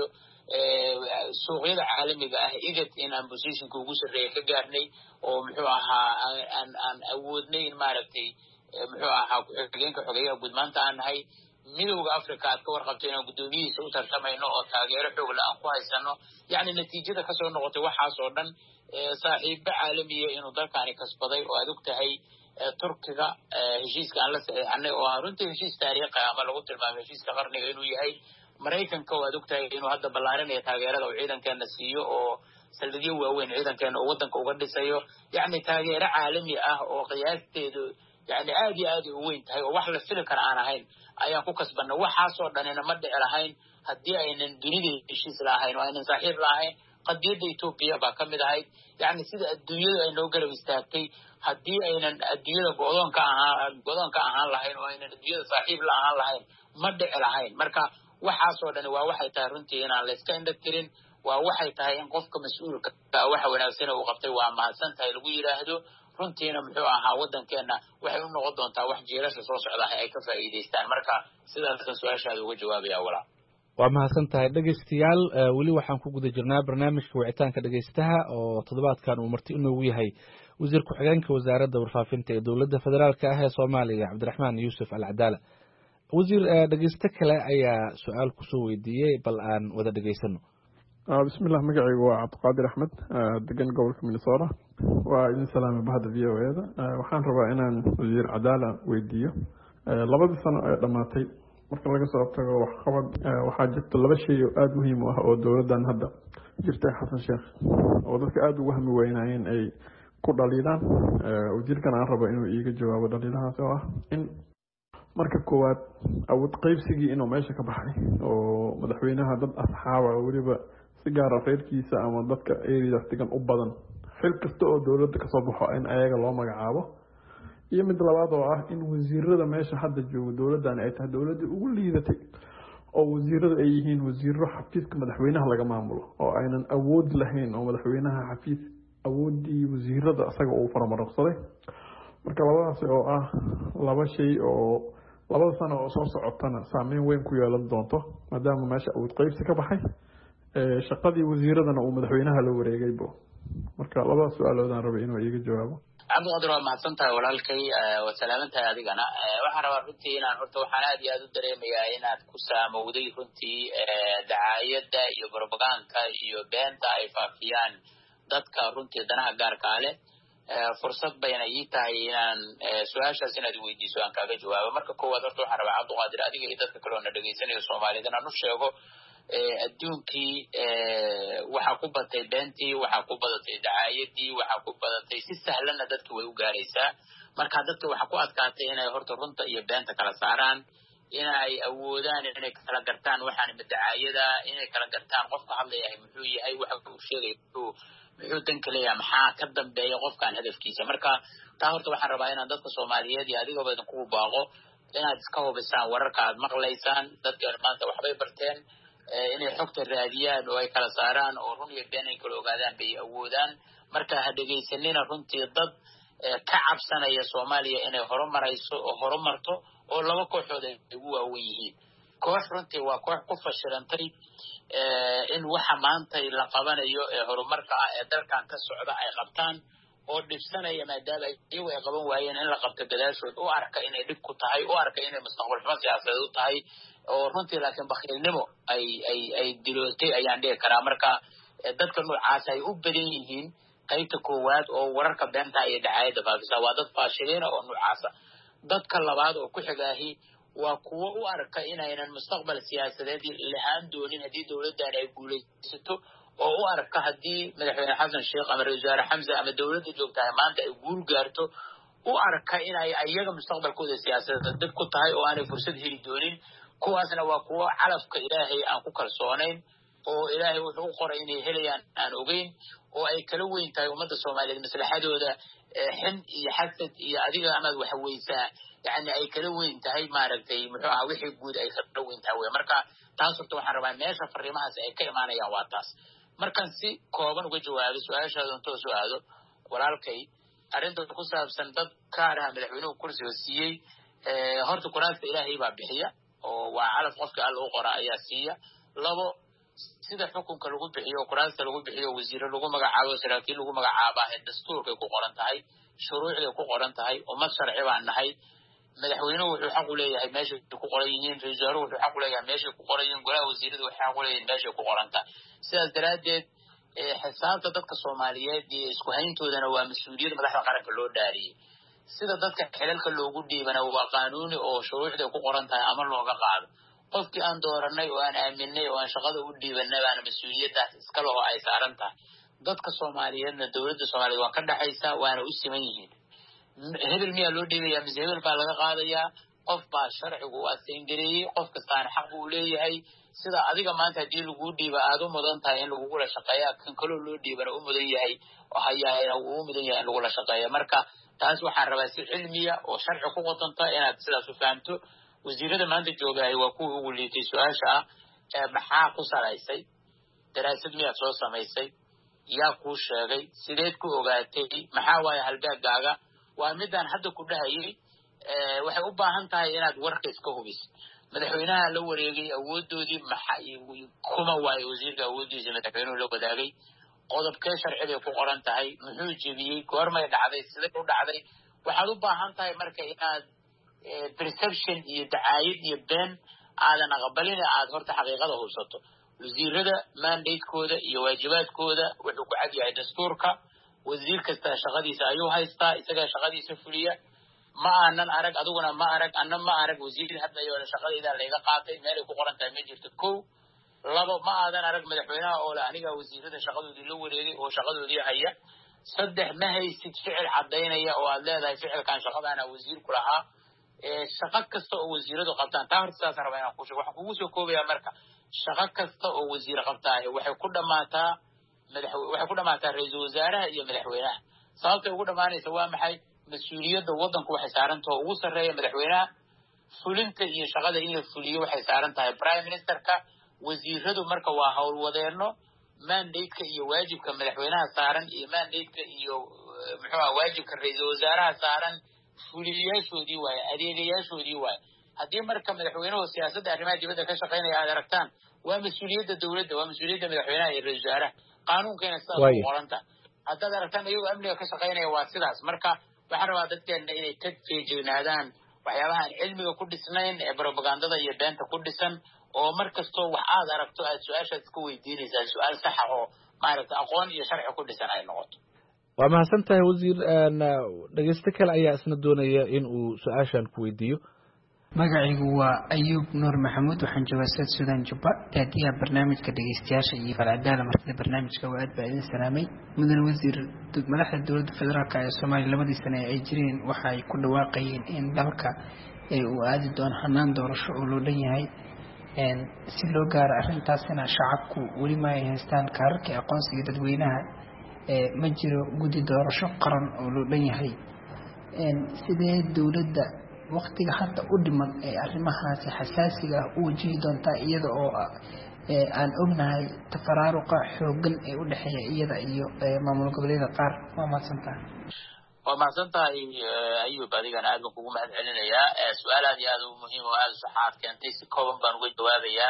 suuqyada caalamiga ah igad inaan positionka ugu sarreeya ka gaarnay oo muxuu ahaa aan aan awoodnay in maaragtay muxuu ahaa ku-xigeenka xogeeyaha guud maanta aan nahay midowda africa aad ka warqabto inaan guddoomiyihiisa u tartamayno oo taageero xoogla aan ku haysano yacni natiijada kasoo noqotay waxaas oo dhan saaxiibo caalamiya inuu dalkaani kasbaday oo aad og tahay turkiga heshiiska aan la saxiixanay oo ah runtii heshiis taariikhi ama lagu tilmaamay heshiiska qarniga inuu yahay maraykanka oo aad og tahay inuu hadda ballaarinaya taageerada uu ciidankeena siiyo oo saldhigyo waaweyn ciidankeena uu waddanka uga dhisayo yacni taageero caalami ah oo qiyaasteedu yani aad iyo aad u weyn tahay oo wax la fili kara aan ahayn ayaan ku kasbanay waxaasoo dhanina ma dhici lahayn haddii aynan dunida heshiis lahayn oo aynan saaxiib lahayn qadiyadda etoobiya baa ka mid ahayd yacni sida adduunyadu ay noo garab istaagtay haddii aynan adduunyada godoonka ahaa godoonka ahaan lahayn oo aynan adduunyada saaxiib la ahaan lahayn ma dhici lahayn marka waxaasoo dhani waa waxay tahay runtii inaan layska indha tirin waa waxay tahay in qofka mas-uulka waxa wanaagsan uu qabtay waa mahadsan tahay lagu yidhaahdo runtiina muxuu ahaa waddankeena waxay u noqon doontaa wax jiilasha soo socdahay ay ka faa'iidaystaan marka sidaasan su-aashaada uga jawaabaya walaa waa mahadsan tahay dhegaystayaal weli waxaan ku guda jirnaa barnaamijka wicitaanka dhegaystaha oo toddobaadkan uu marti inoogu yahay wasiir ku-xigeenka wasaaradda warfaafinta ee dowladda federaalka ah ee soomaaliya cabdiraxmaan yuusuf alcadaala wasiir dhegaysto kale ayaa su-aal kusoo weydiiyey bal aan wada dhegaysano bismillah magacaygu waa cabdiqaadir axmed degan gobolka minnesota waa idin salaamay bahda v o eda waxaan rabaa inaan wasiir cadaala weydiiyo labadii sano ee dhammaatay marka laga soo tago waxqabad waxaa jirta laba shay oo aada muhiim u ah oo dowladdan hadda jirtay xasan sheekh oo dadka aada ugu hami weynaayeen ay ku dhaliilaan wasiirkan aan rabo inuu iiga jawaabo dhaliilahaas oo ah in marka koowaad awood qaybsigii inuu meesha ka baxay oo madaxweynaha dad asxaaba weliba si gaara reerkiisa ama dadka eridaas degan u badan xil kasta oo dowladda kasoo baxo in ayaga loo magacaabo iyo mid labaad oo ah in wasiirada meesha hadda jooga dowladdan ay tahay dowladda ugu liidatay oo wasiirada ay yihiin wasiiro xafiiska madaxweynaha laga maamulo oo aynan awood lahayn oo madaxweynaha xafiis awoodii wasiirada isaga uu faramaraqsaday marka labadaasi oo ah laba shay oo labada sano oo soo socotana saameyn weyn ku yeelan doonto maadaama meesha awood qaybsi ka baxay shaqadii wasiiradana uu madaxweynaha la wareegaybo marka labada su-aaloodaan rabay inuu iiga jawaabo cabdiqaadir waa mahadsan tahay walaalkay waa salaaman tahay adigana waxaan rabaa runtii inaan horta waxaan aad iyo aad u dareemayaa inaad ku saamowday runtii dacaayadda iyo propagandka iyo beenta ay faafiyaan dadka runtii danaha gaarkaa leh fursad bayna ii tahay inaan su-aashaas inaad weydiiso aan kaaga jawaabo marka koowaad horta waxaan rabaa cabdiqaadir adiga iyo dadka kale oo na dhegaysanayo soomaaliyed inaan u sheego adduunkii waxaa ku batay beentii waxaa ku badatay dacaayadii waxaa ku badatay si sahlanna dadka way u gaaraysaa marka dadka waxaa ku adkaatay inay horta runta iyo beenta kala saaraan inay awoodaan inay kala gartaan waxaan dacaayada inay kala gartaan qofka hadlayahay muxuu yahay waxa uu sheegay muxuu muxuu danka leeyahay maxaa ka dambeeya qofkaan hadafkiisa marka taa horta waxaan rabaa inaan dadka soomaaliyeed iyo adigaba idinkugu baaqo inaad iska hubisaan wararka aad maqlaysaan dadka maanta waxbay barteen inay xogta raadiyaan oo ay kala saaraan oo run iyo been ay kala ogaadaan bay awoodaan marka ha dhegaysanina runtii dad ka cabsanaya soomaaliya inay horumarayso oo horumarto oo laba kooxood ay ugu waawen yihiin koox runtii waa koox ku fashilantay in waxa maanta la qabanayo ee horumarka ah ee dalkan ka socda ay qabtaan oo dhibsanaya maadaama iyagu ay qaban waayeen in la qabto gadaashood u arka inay dhib ku tahay u arka inay mustaqbal xumo siyaasadeed u tahay oo runtii laakiin bakiilnimo ay ay ay dilootay ayaan dhihi karaa marka dadka noocaas ay u badan yihiin qaybta koowaad oo wararka beenta iyo dacaayadda faafisa waa dad faashiliina oo noocaasa dadka labaad oo ku xigaahi waa kuwo u arka inaynan mustaqbal siyaasadeed lahaan doonin haddii dowladdan ay guulaysato oo u arka haddii madaxweyne xasan sheekh ama ra-iisul wasaare xamse ama dowladda joogtahay maanta ay guul gaarto u arka inay iyaga mustaqbalkooda siyaasadeed dib ku tahay oo aanay fursad heli doonin kuwaasna waa kuwo calafka ilaahay aan ku kalsoonayn oo ilaahay wuxuu u qoray inay helayaan aan ogeyn oo ay kala weyn tahay ummadda soomaaliyeed maslaxadooda xin iyo xasad iyo adiga amaad waxweysaa yani ay kala weyn tahay maaragtay muxuu ahaa wixii guud ay kala weyn tahay wey marka taas horta waxaan rabaa meesha fariimahaas ay ka imaanayaan waa taas markaan si kooban uga jawaabo su-aashaada intoo soo aado walaalkay arrinta ku saabsan dad kaar ah madaxweynuhu kursiga siiyey horta kuraasta ilaahay baa bixiya oo waa calaf qofka alla u qora ayaa siiya labo sida xukunka lagu bixiyo kuraasta lagu bixiyo wasiiro lagu magacaabo saraakiil lagu magacaabo ee dastuurkay ku qoran tahay shuruucday ku qoran tahay ummad sharci baan nahay madaxweynuhu wuxuu xaq u leeyahay meesha ku qoran yihiin ra'iisul wasaaruhu wuxuu xaq u leeyahay meesha ku qoran yihiin golaha wasiiradu waxay xaq u leeyihiin meesha ku qoran tahay sidaas daraadeed xisaabta dadka Soomaaliyeed iyo isku hayntoodana waa mas'uuliyad madaxda qaranka loo dhaariyay sida dadka xilalka loogu dhiibana waa qaanuuni oo shuruucda ku qoran tahay ama looga qaado qofkii aan dooranay oo aan aaminay oo aan shaqada u dhiibanay baan mas'uuliyadaas iska loo ay saaran tahay dadka Soomaaliyeedna dawladda Soomaaliyeed waa ka dhaxaysa waana u siman yihiin hebel miyaa loo dhiibayaa mise hebel baa laga qaadayaa qof baa sharcigu waa siingareeyay qof kastaan xaq u leeyahay sida adiga maanta hadii lagu dhiiba aad u mudan tahay in lagu la shaqeeyo kan kale loo dhiibana u mudan yahay oo hayaa uu mudan yahay in lagu la shaqeeyo marka taas waxaan rabaa si cilmiya oo sharci ku qotanta inaad sidaas u fahamto wasiirada maanta joogay waa kuwa ugu liitay su'aasha ah maxaa ku salaysay daraasad miyaad soo samaysay yaa ku sheegay sideed ku ogaatay maxaa waaye halbeegaaga waa midaan hadda ku dhahayay waxay u baahan tahay inaad warka iska hubiso madaxweynaha la wareegay awoodoodii maxay kuma waayo wasiirka awoodiisa madaxweynuhu la wadaagay qodobkee sharciga ku qoran tahay muxuu jebiyey goormay dhacday sidee u dhacday waxaad u baahan tahay marka inaad perception iyo dacaayad iyo been aadan aqbalin aad horta xaqiiqada hubsato wasiirada mandate-kooda iyo waajibaadkooda wuxuu ku cad yahay dastuurka wasiir kasta shaqadiisa ayuu haystaa isaga shaqadiisa fuliya ma aanan arag adiguna ma arag anna ma arag wasiir hadlayo shaqadayda laga qaatay meel ay ku qoran tahay ma jirto kow labo ma aadan arag madaxweynaha oo aniga wasiirada shaqadoodii la wareegay oo shaqadoodii haya saddex ma haysid ficil cadeynaya oo aad leedahay ficilkan shaqadaana wasiir ku lahaa ee shaqo kasta oo wasiiradu qabtaan taa horta saas rabaa inaan ku sheego waxaan kugu soo koobayaa marka shaqo kasta oo wasiir qabtaa waxay ku dhamaataa madaxweyne waxay ku dhamaataa ra'iisul wasaaraha iyo madaxweynaha sababta ugu dhamaanaysa waa maxay mas'uuliyadda waddanku waxay saaran tahay ugu sareeya madaxweynaha fulinta iyo shaqada in la fuliyo waxay saaran tahay prime ministerka wasiiradu marka waa howlwadeeno mandate-ka iyo waajibka madaxweynaha saaran iyo mandate-ka iyo muxuu ahaa waajibka ra'iisul wasaaraha saaran fuliyaashoodii waaye adeegayaashoodii waaye haddii marka madaxweynuhu siyaasadda arrimaha dibadda ka shaqaynaya aad aragtaan waa mas-uuliyadda dawladda waa mas-uuliyadda madaxweynaha iyo ra'iisul wasaaraha qaanuunkeena sidaas u qoranta haddaad aragtaan iyagoo amniga ka shaqaynaya waa sidaas marka waxaan rabaa dadkeena inay ka feejignaadaan waxyaabahaan cilmiga ku dhisnayn ee propagandada iyo beenta ku dhisan oo mar kastoo wax aad aragto aad su-aashaad iska weydiinaysaa su-aal saxa oo maaragta aqoon iyo sharci ku dhisan ay noqoto waa mahadsan tahay wasiir dhegeysto kale ayaa isna doonaya in uu su-aashan ku weydiiyo magacaygu waa ayuub nuur maxamuud waxaan joogaa south sudan jubba daadiyaha barnaamijka dhegeystayaasha iyo farcadaala martida barnaamijka waa aad baa idin salaamay mudan wasiir madaxda dowladda federaalk ee soomaaliya labadii sane ay jireen waxa ay ku dhawaaqayeen in dalka uu aadi doono hanaan doorasho oo loo dhan yahay si loo gaaro arrintaasina shacabku weli ma ay haystaan kaararkii aqoonsiga dadweynaha ma jiro guddi doorasho qaran oo loo dhan yahay sidee dowladda waqtiga hadda u dhiman ee arrimahaasi xasaasiga ah u wajihi doontaa iyada oo aan ognahay tafaraaruqa xoogan ee u dhexeeya iyada iyo maamul goboleeda qaar waa mahadsantahay waa mahadsantahay ayuub adigana aad baan kugu mahad celinayaa su-aal aad iyo aad u muhiim oo aad u saxaad keentay si kooban baan uga jawaabayaa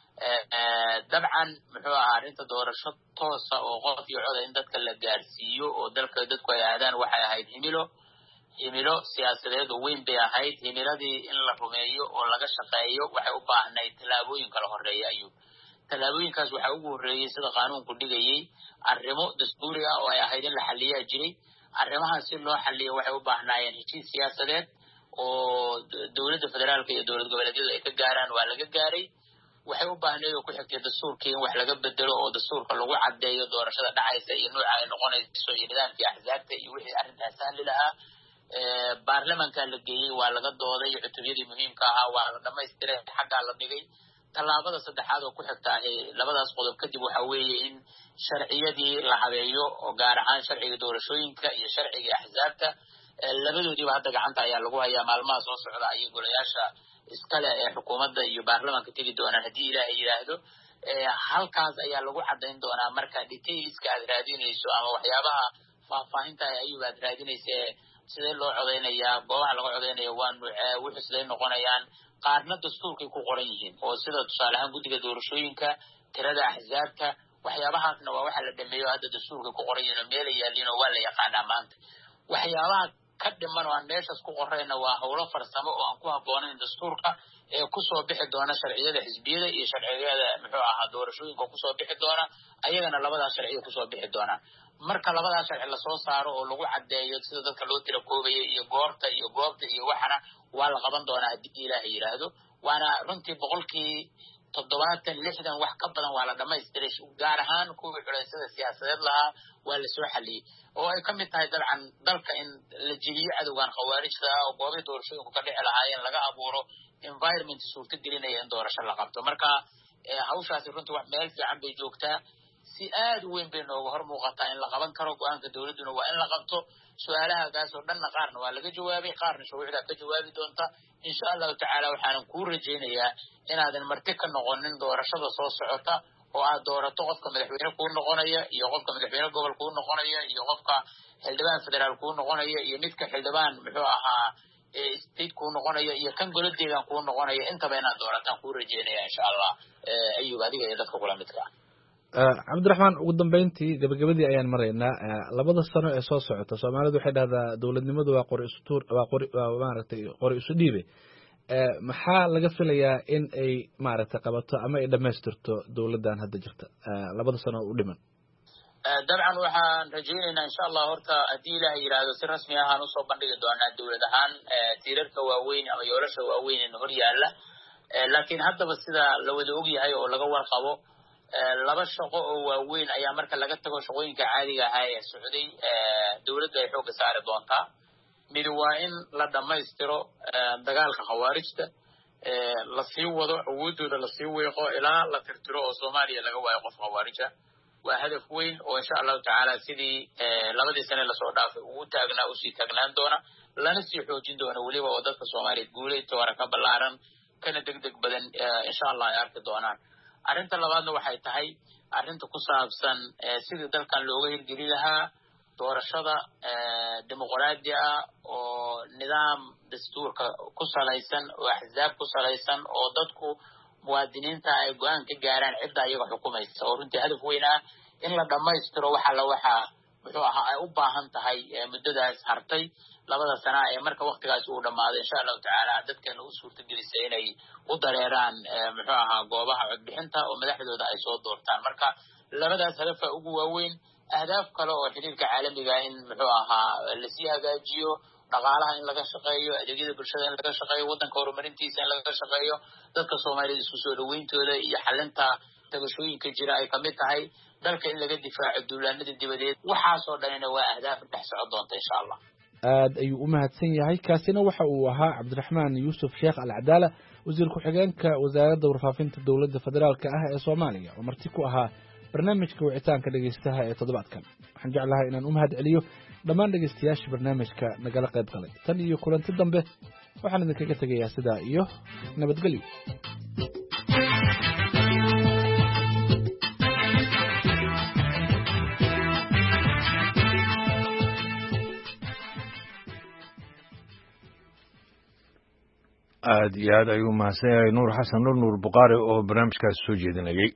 dabcan muxuu ahaa arrinta doorasho toosa oo qof iyo coda in dadka la gaarsiiyo oo dalka dadku ay aadaan waxay ahayd himilo himilo siyaasadeed oo weyn bay ahayd himiladii in la rumeeyo oo laga shaqeeyo waxay u baahnayd tallaabooyin kala horeeya ayuu tallaabooyinkaas waxaa ugu horreeyey sida qaanuunku dhigayey arrimo dastuuri ah oo ay ahayd in la xaliyaa jiray arrimahaas si loo xaliyo waxay u baahnaayeen heshiis siyaasadeed oo dowladda federaalka iyo dowlad goboleedyadu ay ka gaaraan waa laga gaaray waxay u baahnayd oo ku xigtay dastuurkii in wax laga bedelo oo dastuurka lagu caddeeyo doorashada dhacaysa iyo nooca ay noqonayso iyo nidaamkii axsaabta iyo wixii arrintaas sahli lahaa baarlamanka la geeyey waa laga dooday cutubiyadii muhiimka ahaa waa la dhamaystiray xaggaa la dhigay tallaabada saddexaad oo ku xigta ahi labadaas qodob kadib waxa weeye in sharciyadii la habeeyo oo gaar ahaan sharciga doorashooyinka iyo sharciga axsaabta labadoodiiba hadda gacanta ayaa lagu hayaa maalmaha soo socda ayay golayaasha iskale ee xukuumadda iyo baarlamanka tegi doonaan haddii ilaahay yidhaahdo halkaas ayaa lagu caddayn doonaa marka detailska aad raadinayso ama waxyaabaha faahfaahinta ayuu aad raadinaysa sidee loo codeynayaa goobaha laga codeynaya waa nuucee wixii siday noqonayaan qaarna dastuurkay ku qoran yihiin oo sida tusaale ahaan guddiga doorashooyinka tirada axzaabta waxyaabahaasna waa waxa la dhameeyo hadda dastuurka ku qorayna meel yaalina waa la yaqaanaa maanta waxyaabaha ka dhiman oo aan meeshaas ku qorayna waa howlo farsamo oo aan ku habboonayn dastuurka ee ku soo bixi doona sharciyada xisbiyada iyo sharciyada muxuu ahaa doorashooyinka ku soo bixi doona ayagana labadaas sharciyo ku soo bixi doona marka labadaas sharci la soo saaro oo lagu cadeeyo sida dadka loo tira koobay iyo goorta iyo goobta iyo waxana waa la qaban doonaa haddii ilaahay yiraahdo waana runtii boqolkii toddobaatan lixdan wax ka badan waa la dhamaystiray gaar ahaan kuwii culaysyada siyaasadeed lahaa waa la soo xaliyey oo ay ka mid tahay dabcan dalka in la jeliyo cadowgan khawaarijta oo goobaha doorashooyinku ka dhici lahaayeen laga abuuro environment suurta gelinaya in doorasho la qabto marka hawshaasi runtii wax meel fiican bay joogtaa si aad u weyn bay nooga hor muuqataa in la qaban karo go-aanka dowladduna waa in la qabto su-aalahagaas oo dhanna qaarna waa laga jawaabay qaarna shuruucdaa ka jawaabi doonta insha allahu tacaala waxaanan kuu rajaynayaa inaadan marti ka noqonin doorashada soo socota oo aad doorato qofka madaxweyne kuu noqonaya iyo qofka madaxweyne gobol kuu noqonaya iyo qofka xildhibaan federaal kuu noqonaya iyo midka xildhibaan muxuu ahaa state kuu noqonaya iyo kan goladeegan kuu noqonaya intaba inaad doorataan kuu rajaynaya insha allah ayub adiga iyo dadka kula midka cabdiraxmaan ugu dambeyntii gabagabadii ayaan maraynaa labada sano ee soo socota soomaalidu waxay dhahdaa dowladnimadu waa qori isu tuur waa qori waa maaragtay qori isu dhiibe maxaa laga filayaa in ay maaragtay qabato ama ay dhamaystirto dowladdan hadda jirta labada sano u dhiman dabcan waxaan rajaynaynaa insha allah horta haddii ilaahay yidhaahdo si rasmi ahaan usoo bandhigi doonaa dowlad ahaan tiirarka waaweyn ama yoolasha waaweyn ee hor yaalla laakiin haddaba sida la wada ogyahay oo laga warqabo laba shaqo oo waaweyn ayaa marka laga tago shaqooyinka caadiga ahaa ee socday dowladda ay xoogga saari doontaa mid waa in la dhammaystiro dagaalka khawaarijta lasii wado awoodooda lasii weeqo ilaa la tirtiro oo soomaaliya laga waayo qof khawaarija waa hadaf weyn oo insha allahu tacaala sidii labadii sane lasoo dhaafay ugu taagnaa usii taagnaan doona lana sii xoojin doona weliba oo dadka soomaaliyeed guulayta wara ka ballaaran kana deg deg badan insha allah ay arki doonaan arrinta labaadna waxay tahay arrinta ku saabsan sidii dalkan looga hirgeli lahaa doorashada dimuqraadi ah oo nidaam dastuurka ku salaysan oo axzaab ku salaysan oo dadku muwaadiniinta ay go-aan ka gaaraan cidda iyaga xukumaysa oo runtii hadaf weyn ah in la dhammaystiro waxa la waxaa muxuu ahaa ay u baahan tahay muddadaas hartay labada sana ee marka waktigaasi uu dhammaado insha allahu tacaala dadkeena u suurtagelisay inay u dareeraan muxuu ahaa goobaha codbixinta oo madaxdooda ay soo doortaan marka labadaas hadafa ugu waaweyn ahdaaf kale oo xiriirka caalamiga in muxuu ahaa lasii hagaajiyo dhaqaalaha in laga shaqeeyo adeegyada bulshada in laga shaqeeyo waddanka horumarintiisa in laga shaqeeyo dadka soomaaliyed isku soo dhaweyntooda iyo xalinta tabashooyinka jira ay kamid tahay dalka in laga difaaco duulaanada dibadeed waxaasoo dhanina waa ahdaaf dhex socon doonta insha allah aad ayuu u mahadsan yahay kaasina waxa uu ahaa cabdiraxmaan yuusuf sheekh alcadaala wasiir ku-xigeenka wasaaradda warfaafinta dowladda federaalka ah ee soomaaliya oo marti ku ahaa barnaamijka wicitaanka dhegaystaha ee toddobaadkan waxaan jeclahay inaan u mahad celiyo dhammaan dhegaystayaasha barnaamijka nagala qayb galay tan iyo kulanti dambe waxaan idinkaga tegayaa sidaa iyo nabadgelyo aad iyo aad ayuu mahadsan yahay nuur xasan nur nuur buqaari oo barnaamijkaasi soo jeedinayay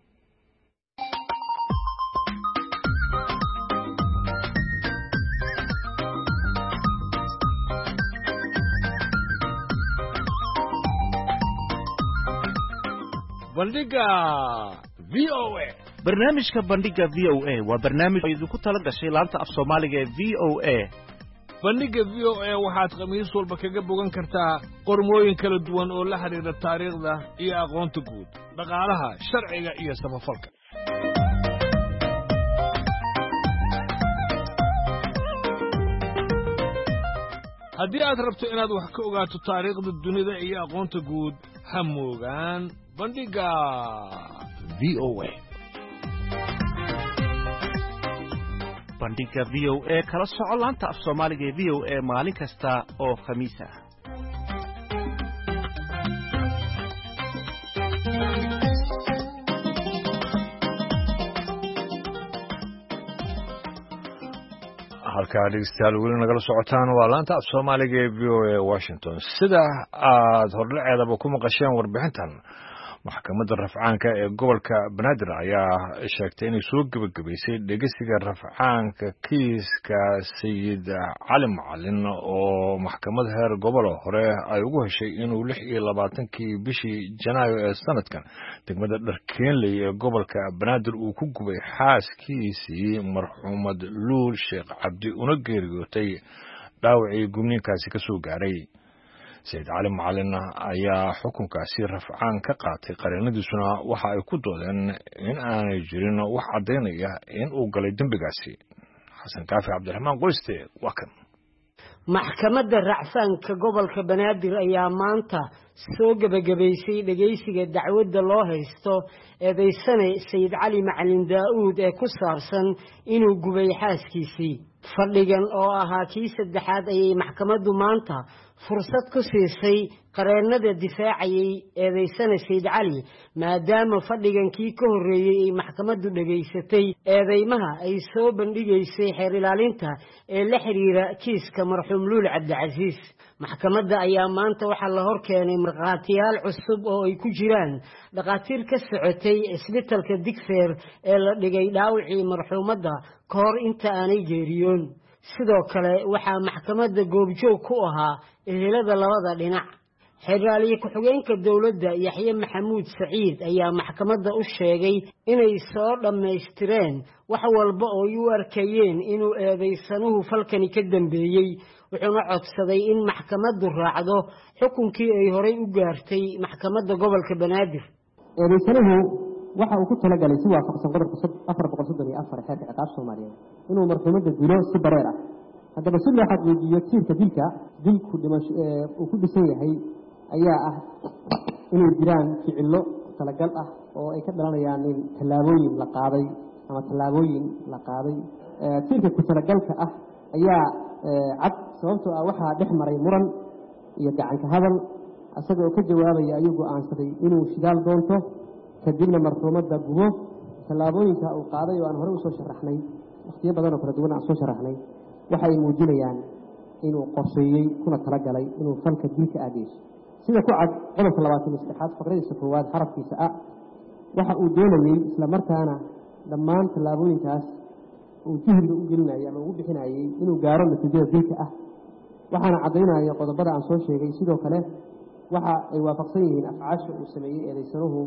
bandhiga v o a barnaamijka bandhiga v o a waa barnaamij idinku tala gashay laanta af soomaaliga ee v o a bandhigga v o a waxaad khamiis walba kaga bogan kartaa qormooyin kala duwan oo la xidhiidha taariikhda iyo aqoonta guud dhaqaalaha sharciga iyo samafalka haddii aad rabto inaad wax ka ogaato taariikhda dunida iyo aqoonta guud ha moogaan bandhigga v o a bandhiga v o a kala soco laanta af soomaaliga ee v o a maalin kasta oo khamiis ah halkaa dhegeystayaal weli nagala socotaan waa laanta af soomaaliga ee v o a washington sida aad hordhaceedaba ku maqasheen warbixintan maxkamadda rafcaanka ee gobolka banaadir ayaa sheegtay inay soo gebagabaysay dhegeysiga rafcaanka kiiska sayid cali macalin oo maxkamad heer gobolo hore ay ugu heshay inuu lix iyo labaatankii bishii janaayo ee sanadkan degmada dharkeenley ee gobolka banaadir uu ku gubay xaaskiisii marxuumad luul sheekh cabdi una geeriyootay dhaawacii gubniinkaasi ka soo gaaray sayid cali macalin ayaa xukunkaasi rafcaan ka qaatay qareenadiisuna waxa ay ku doodeen in aanay jirin wax caddaynaya in uu galay dembigaasi xasan kaafi cabdiraxmaan qoyste waa kan maxkamadda racfaanka gobolka banaadir ayaa maanta soo gebagabaysay dhegeysiga dacwadda loo haysto eedaysane sayid cali macalin daa'uud ee ku saabsan inuu gubay xaaskiisii fadhigan oo ahaa kii saddexaad ayay maxkamaddu maanta fursad ku siisay qareennada difaacayay eedaysane sayid cali maadaama fadhigan kii ka horreeyey ay maxkamaddu dhegaysatay eedeymaha ay soo bandhigaysay xeer ilaalinta ee la xidhiira kiiska marxuum luul cabdicasiis maxkamadda ayaa maanta waxaa la hor keenay markhaatiyaal cusub oo ay ku jiraan dhakhaatiir ka socotay isbitalka digfeer ee la dhigay dhaawacii marxuumadda ka hor inta aanay geeriyoon sidoo kale waxaa maxkamadda goobjoog ku ahaa ehelada labada dhinac xeraaliye ku-xigeenka dowladda yaxye maxamuud saciid ayaa maxkamadda u sheegay inay soo dhammaystireen wax walba oo ay u arkayeen inuu eedaysanuhu falkani ka dambeeyey wuxuuna codsaday in maxkamaddu raacdo xukunkii ay horay u gaartay maxkamadda gobolka banaadir eedaysanuhu waxa uu ku talagalay si waafaqsan qodobka afar boqol soddon iyo afar xeerka ciqaabta soomaaliyeed inuu marxuumadda dilo si bareer ah haddaba si loo xaqiijiyo tiirka dilka dilku dhimasho uu ku dhisan yahay ayaa ah inay jiraan ficillo talagal ah oo ay ka dhalanayaan in tallaabooyin la qaaday ama tallaabooyin la qaaday tiirka ku talagalka ah ayaa cad sababtoo ah waxaa dhex maray muran iyo gacanka hadal isaga oo ka jawaabaya ayuu go'aansaday inuu shidaal doonto kadibna marxuumadda gubo tallaabooyinka uu qaaday oo aan horey usoo sharaxnay wakhtiyo badan oo kala duwan aan soo sharaxnay waxa ay muujinayaan inuu qorsheeyey kuna talagalay inuu falka dilka aadeyso sida ku cad qodobka labaatan iyo saddexaad faqradiisa koowaad xarafkiisa a waxa uu doonayey isla markaana dhammaan tallaabooyinkaas uu jihliga u gelinayay ama ugu bixinayey inuu gaaro natiijada dilka ah waxaana caddaynaya qodobada aan soo sheegay sidoo kale waxa ay waafaqsan yihiin afcaasha uu sameeyey eedaysanuhu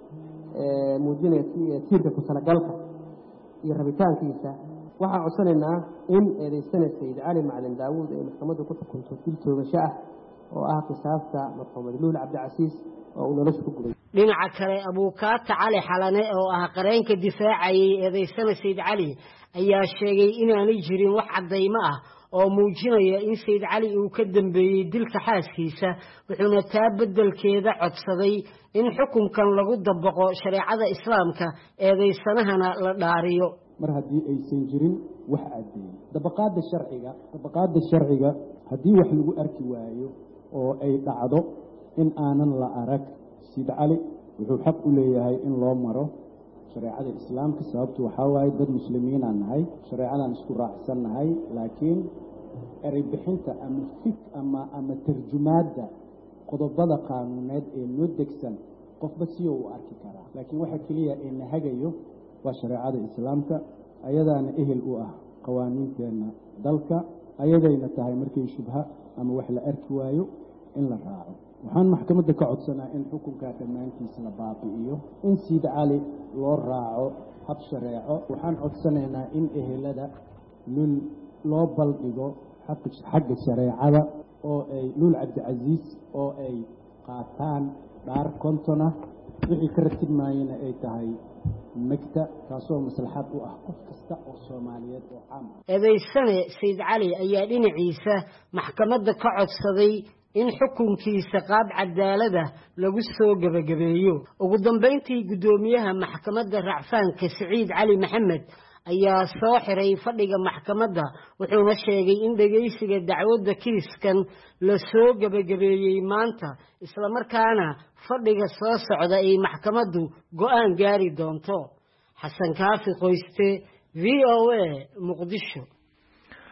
muujinaya tiirka ku talagalka iyo rabitaankiisa waxaan codsanaynaa in eedaysane sayid cali macalin daawuud ay maxkamaddu ku xukunto dil toogasho ah oo ah qisaasta marxuumad luul cabdicasiis oo uu nolosha ku gubay dhinaca kale abuukaata cali xalane oo ah qareenka difaacayay eedaysane sayid cali ayaa sheegay inaanay jirin wax caddaymo ah oo muujinaya in sayid cali uu ka dambeeyey dilka xaaskiisa wuxuuna taa beddelkeeda codsaday in xukunkan lagu dabaqo shareecada islaamka eedaysanahana la dhaariyo mar haddii aysan jirin wax caddeeyey dabaqaadda sharciga dabaqaadda sharciga haddii wax lagu arki waayo oo ay dhacdo in aanan la arag sayid cali wuxuu xaq u leeyahay in loo maro shareecada islaamka sababtu waxaa waaye dad muslimiinaan nahay shareecadaan isku raacsan nahay laakiin erey bixinta ama fik ama ama tarjumaadda qodobada qaanuuneed ee noo degsan qofba siyo u arki karaa laakiin waxa keliya ee na hagayo waa shareecada islaamka ayadaana ehel u ah qawaaniinteenna dalka ayadayna tahay markay shubha ama wax la arki waayo in la raaco waxaan maxkamadda ka codsanaa in xukunkaa dhammaantiis la baabi'iyo in sayid cali loo raaco hab shareeco waxaan codsanaynaa in ehelada lul loo baldhigo xagga shareecada oo ay luul cabdicasiis oo ay qaataan dhaar kontona wixii ka ratib maayena ay tahay megta kaasoo maslaxad u ah qof kasta oo soomaaliyeed oo caam eedaysane sayid cali ayaa dhinaciisa maxkamadda ka codsaday in xukunkiisa qaab cadaalada lagu soo gebagabeeyo ugu dambayntii guddoomiyaha maxkamadda racfaanka saciid cali maxamed ayaa soo xiray fadhiga maxkamadda wuxuuna sheegay in dhegaysiga dacwadda kiiskan la soo gebagabeeyey maanta islamarkaana fadhiga soo socda ay maxkamaddu go'aan gaari doonto xasan kaafi qoyste v o a muqdisho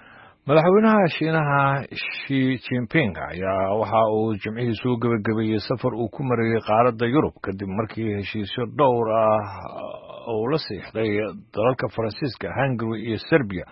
madaxweynaha shiinaha Xi Jinping ayaa waxa uu jimcihii soo gabagabeeyey safar uu ku marayay qaaradda Yurub kadib markii heshiisyo dhowr ah uu la siixday dalalka Faransiiska, Hungary iyo Serbia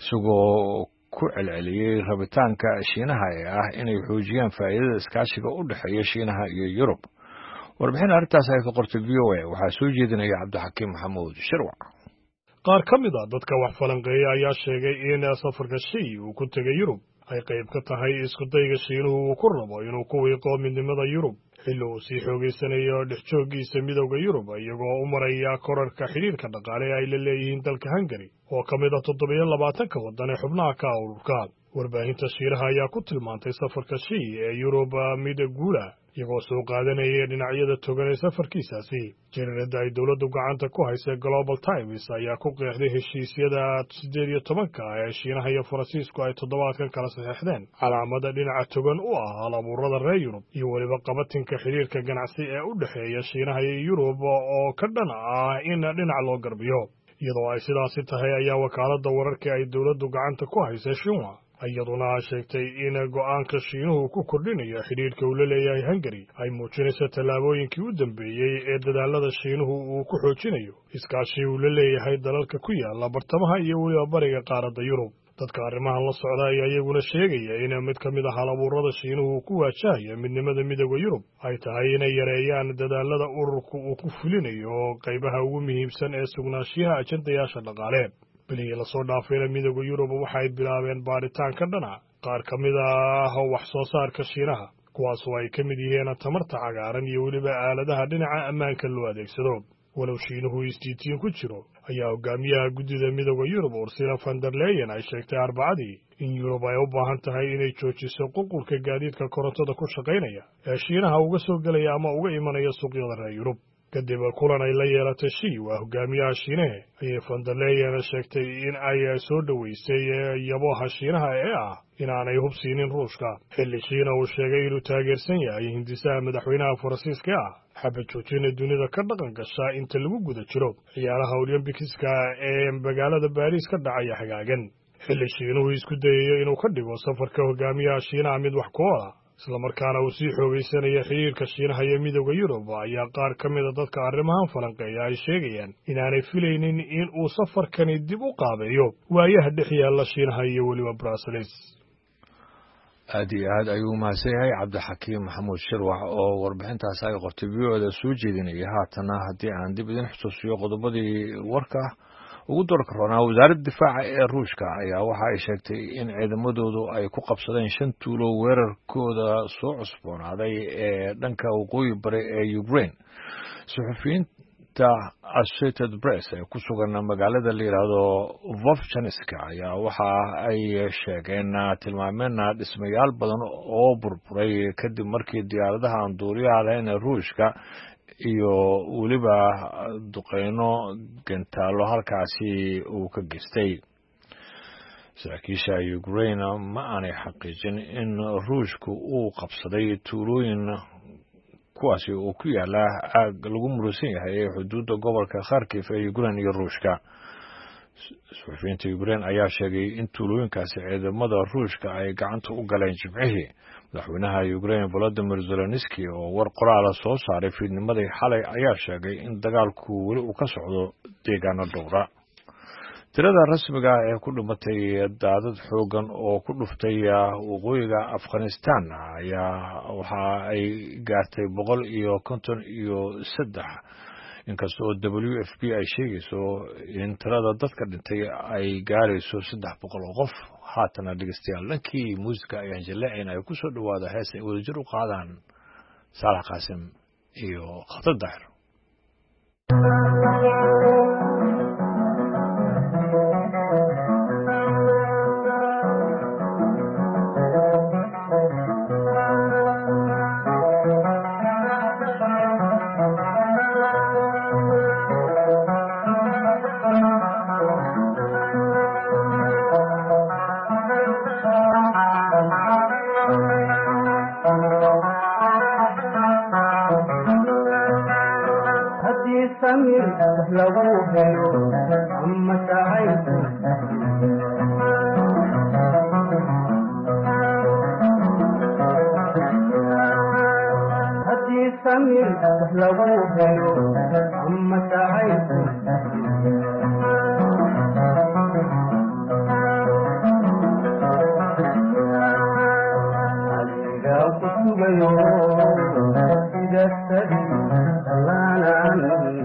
isagoo ku celceliyey rabitaanka shiinaha ee ah inay xoojiyaan faa'iidada iskaashiga u dhexeeya shiinaha iyo Yurub. warbixin arrintaas ay ka qortay V O A waxaa soo jeedinaya Cabdixakiim Maxamuud Shirwac. qaar ka mid a dadka wax falanqeeya ayaa sheegay in safarka Xi uu ku tegay Yurub ay qayb ka tahay isku dayga Shiinuhu uu ku rabo inuu ku wiiqo midnimada Yurub xilli uu sii xoogeysanayo dhex jooggiisa midowda Yurub iyagoo u maraya korarka xidhiidhka dhaqaale ay la leeyihiin dalka Hungary oo ka mid ah toddobiyo labaatanka waddan ee xubnaha ka ururka. warbaahinta Shiinaha ayaa ku tilmaantay safarka Xi ee Yurub mid guula iyagoo soo qaadanaya dhinacyada togan ee safarkiisaasi. jariirada ay dowladdu gacanta ku haysay Global Times ayaa ku qeexday heshiisyada siddeed iyo tobanka ee Shiinaha iyo Faransiisku ay toddobaadkan kala saxeexdeen calaamada dhinaca togan u ah hal-abuurada reer Yurub iyo weliba qabatinka xidhiirka ganacsi ee u dhexeeya Shiinaha iyo Yurub oo ka dhan ah in dhinac loo garbiyo. iyadoo ay sidaasi tahay ayaa wakaaladda wararka ay dowladdu gacanta ku haysay Xinhua iyaduna sheegtay in go'aanka Shiinuhu ku kordhinayo xidhiidhka uu la leeyahay Hungary ay muujinayso tallaabooyinkii u dambeeyey ee dadaalada Shiinuhu uu ku xoojinayo iskaashi uu la leeyahay dalalka ku yaala bartamaha iyo weliba bariga qaaradda Yurub. dadka arrimahan la socda ayaa iyaguna sheegaya in mid ka mid ah hal-abuurada Shiinuhu uu ku waajahaya midnimada midowda Yurub ay tahay inay yareeyaan dadaalada ururku uu ku fulinayo qaybaha ugu muhiimsan ee sugnaanshiyaha ajendayaasha dhaqaale. bilihii lasoo dhaafayna midowda Yurub waxay bilaabeen baaritaan ka dhana qaar ka mid ah wax soo saarka Shiinaha kuwaasoo ay ka mid yihiin tamarta cagaaran iyo weliba aaladaha dhinaca ammaanka loo adeegsado. walow Shiinuhu isdiitiin ku jiro ayaa hogaamiyaha guddida midowda Yurub Ursula von der Leyen ay sheegtay Arbacadii in Yurub ay u baahan tahay inay joojiso qulqulka gaadiidka korontada ku shaqaynaya ee Shiinaha uga soo gelaya ama uga imanaya suuqyada reer Yurub. kadib kulan ay la yeelatay Xi waa hogaamiyaha Shiinaha ayay von der Leyen sheegtay in ay soo dhaweysay yaboha Shiinaha ee ah inaanay hubsiinin Ruushka xilli Shiina uu sheegay inuu taageersan yahay hindisaha madaxweynaha Faransiiska ah xabad joojina dunida ka dhaqan gasha inta lagu guda jiro ciyaaraha Olympics-ka ee magaalada Paris ka dhacaya xagaagan. xilli Shiinuhu isku dayayo inuu ka dhigo safarka hogaamiyaha Shiinaha mid wax ku ool ah isla markaana uu sii xoogeysanaya xiriirka Shiinaha iyo midowda Yurub ayaa qaar ka mid a dadka arrimahan falanqeeya ay sheegayaan inaanay filaynin in uu safarkani dib u qaabeeyo waayaha dhex yaalla Shiinaha iyo weliba Brussels. aad iyo aad ayuu mahadsan yahay Cabdixakiim Maxamuud Shirwac oo warbixintaas ay qortay V O A soo jeedinaya. haatana haddii aan dib idin xusuusiyo qodobadii warka ugu doorka roonaa wasaaradda difaaca ee Ruushka ayaa waxa ay sheegtay in ciidamadoodu ay ku qabsadeen shan tuulo weerarkooda soo cusboonaaday ee dhanka waqooyi bari ee Ukraine. suxufiyiinta Associated Press ee ku sugan magaalada la yiraahdo Vovchansk ayaa waxa ay sheegeen tilmaameen dhismayaal badan oo burburay kadib markii diyaaradaha aan duuliyaha lahayn ee Ruushka iyo weliba duqeyno gantaalo halkaasi uu ka geystay. saraakiisha Ukraine ma aanay xaqiijin in Ruushku uu qabsaday tuulooyin kuwaasi oo ku yaala aag lagu murusan yahay ee xuduudda gobolka Kharkiv ee Ukraine iyo Ruushka. suxufiyiinta Ukraine ayaa sheegay in tuulooyinkaasi ciidamada Ruushka ay gacanta u galeen jimcihii. madaxweynaha Ukraine Volodymyr Zelensky oo war qoraal soo saaray fiidnimadii xalay ayaa sheegay in dagaalku weli uu ka socdo deegaano dhowra. tirada rasmiga ah ee ku dhimatay daadad xoogan oo ku dhuftay waqooyiga Afghanistan ayaa waxa ay gaartay boqol iyo konton iyo saddex inkastoo W F P ay sheegayso in tirada dadka dhintay ay gaarayso saddex boqol oo qof. haatana dhegeystayaal dhankii muusika ayaan jaleecayn ay ku soo dhawaada hees ay wadajir u qaadaan Saalax Qaasim iyo Khatar Daahir. lagu helo ama tahay samir lagu helo ama taayku adiga ku sugayo sida sadi dalalan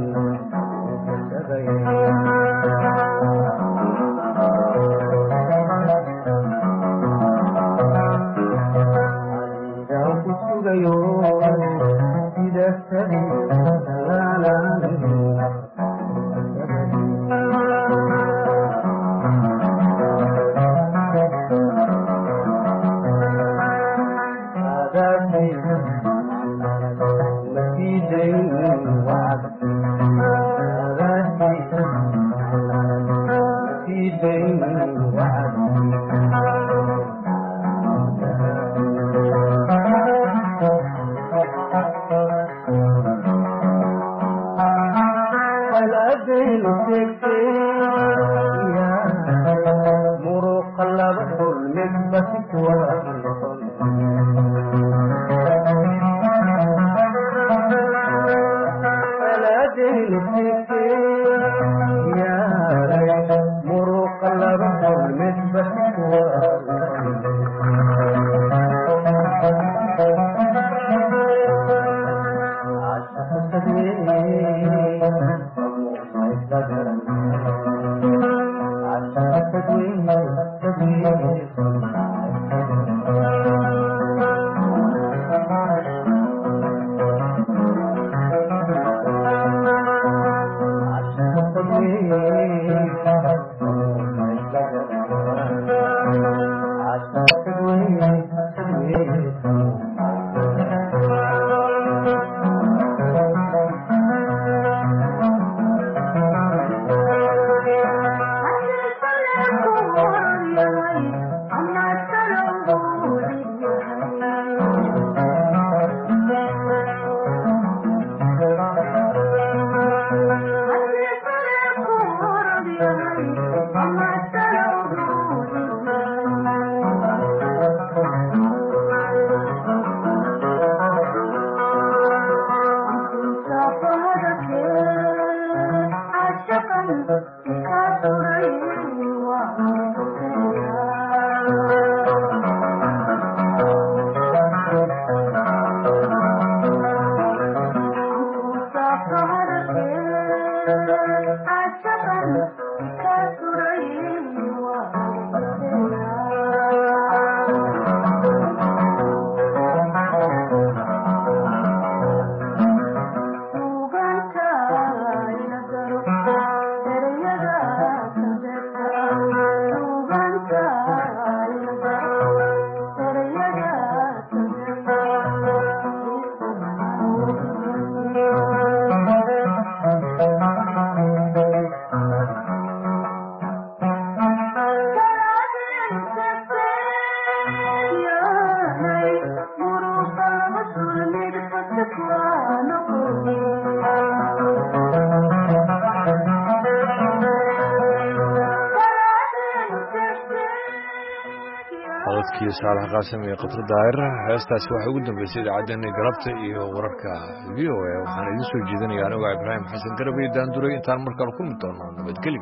saalax qaasim iyo qatro daahir heestaasi waxay ugu dambeysay idaacaddeenna galabta iyo wararka v o a waxaan idin soo jeedinaya anigoo ibraahim xasan garab iyo daanduray intaan markale kulmi doono nabadgelyo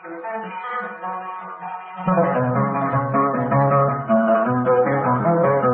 Thank you.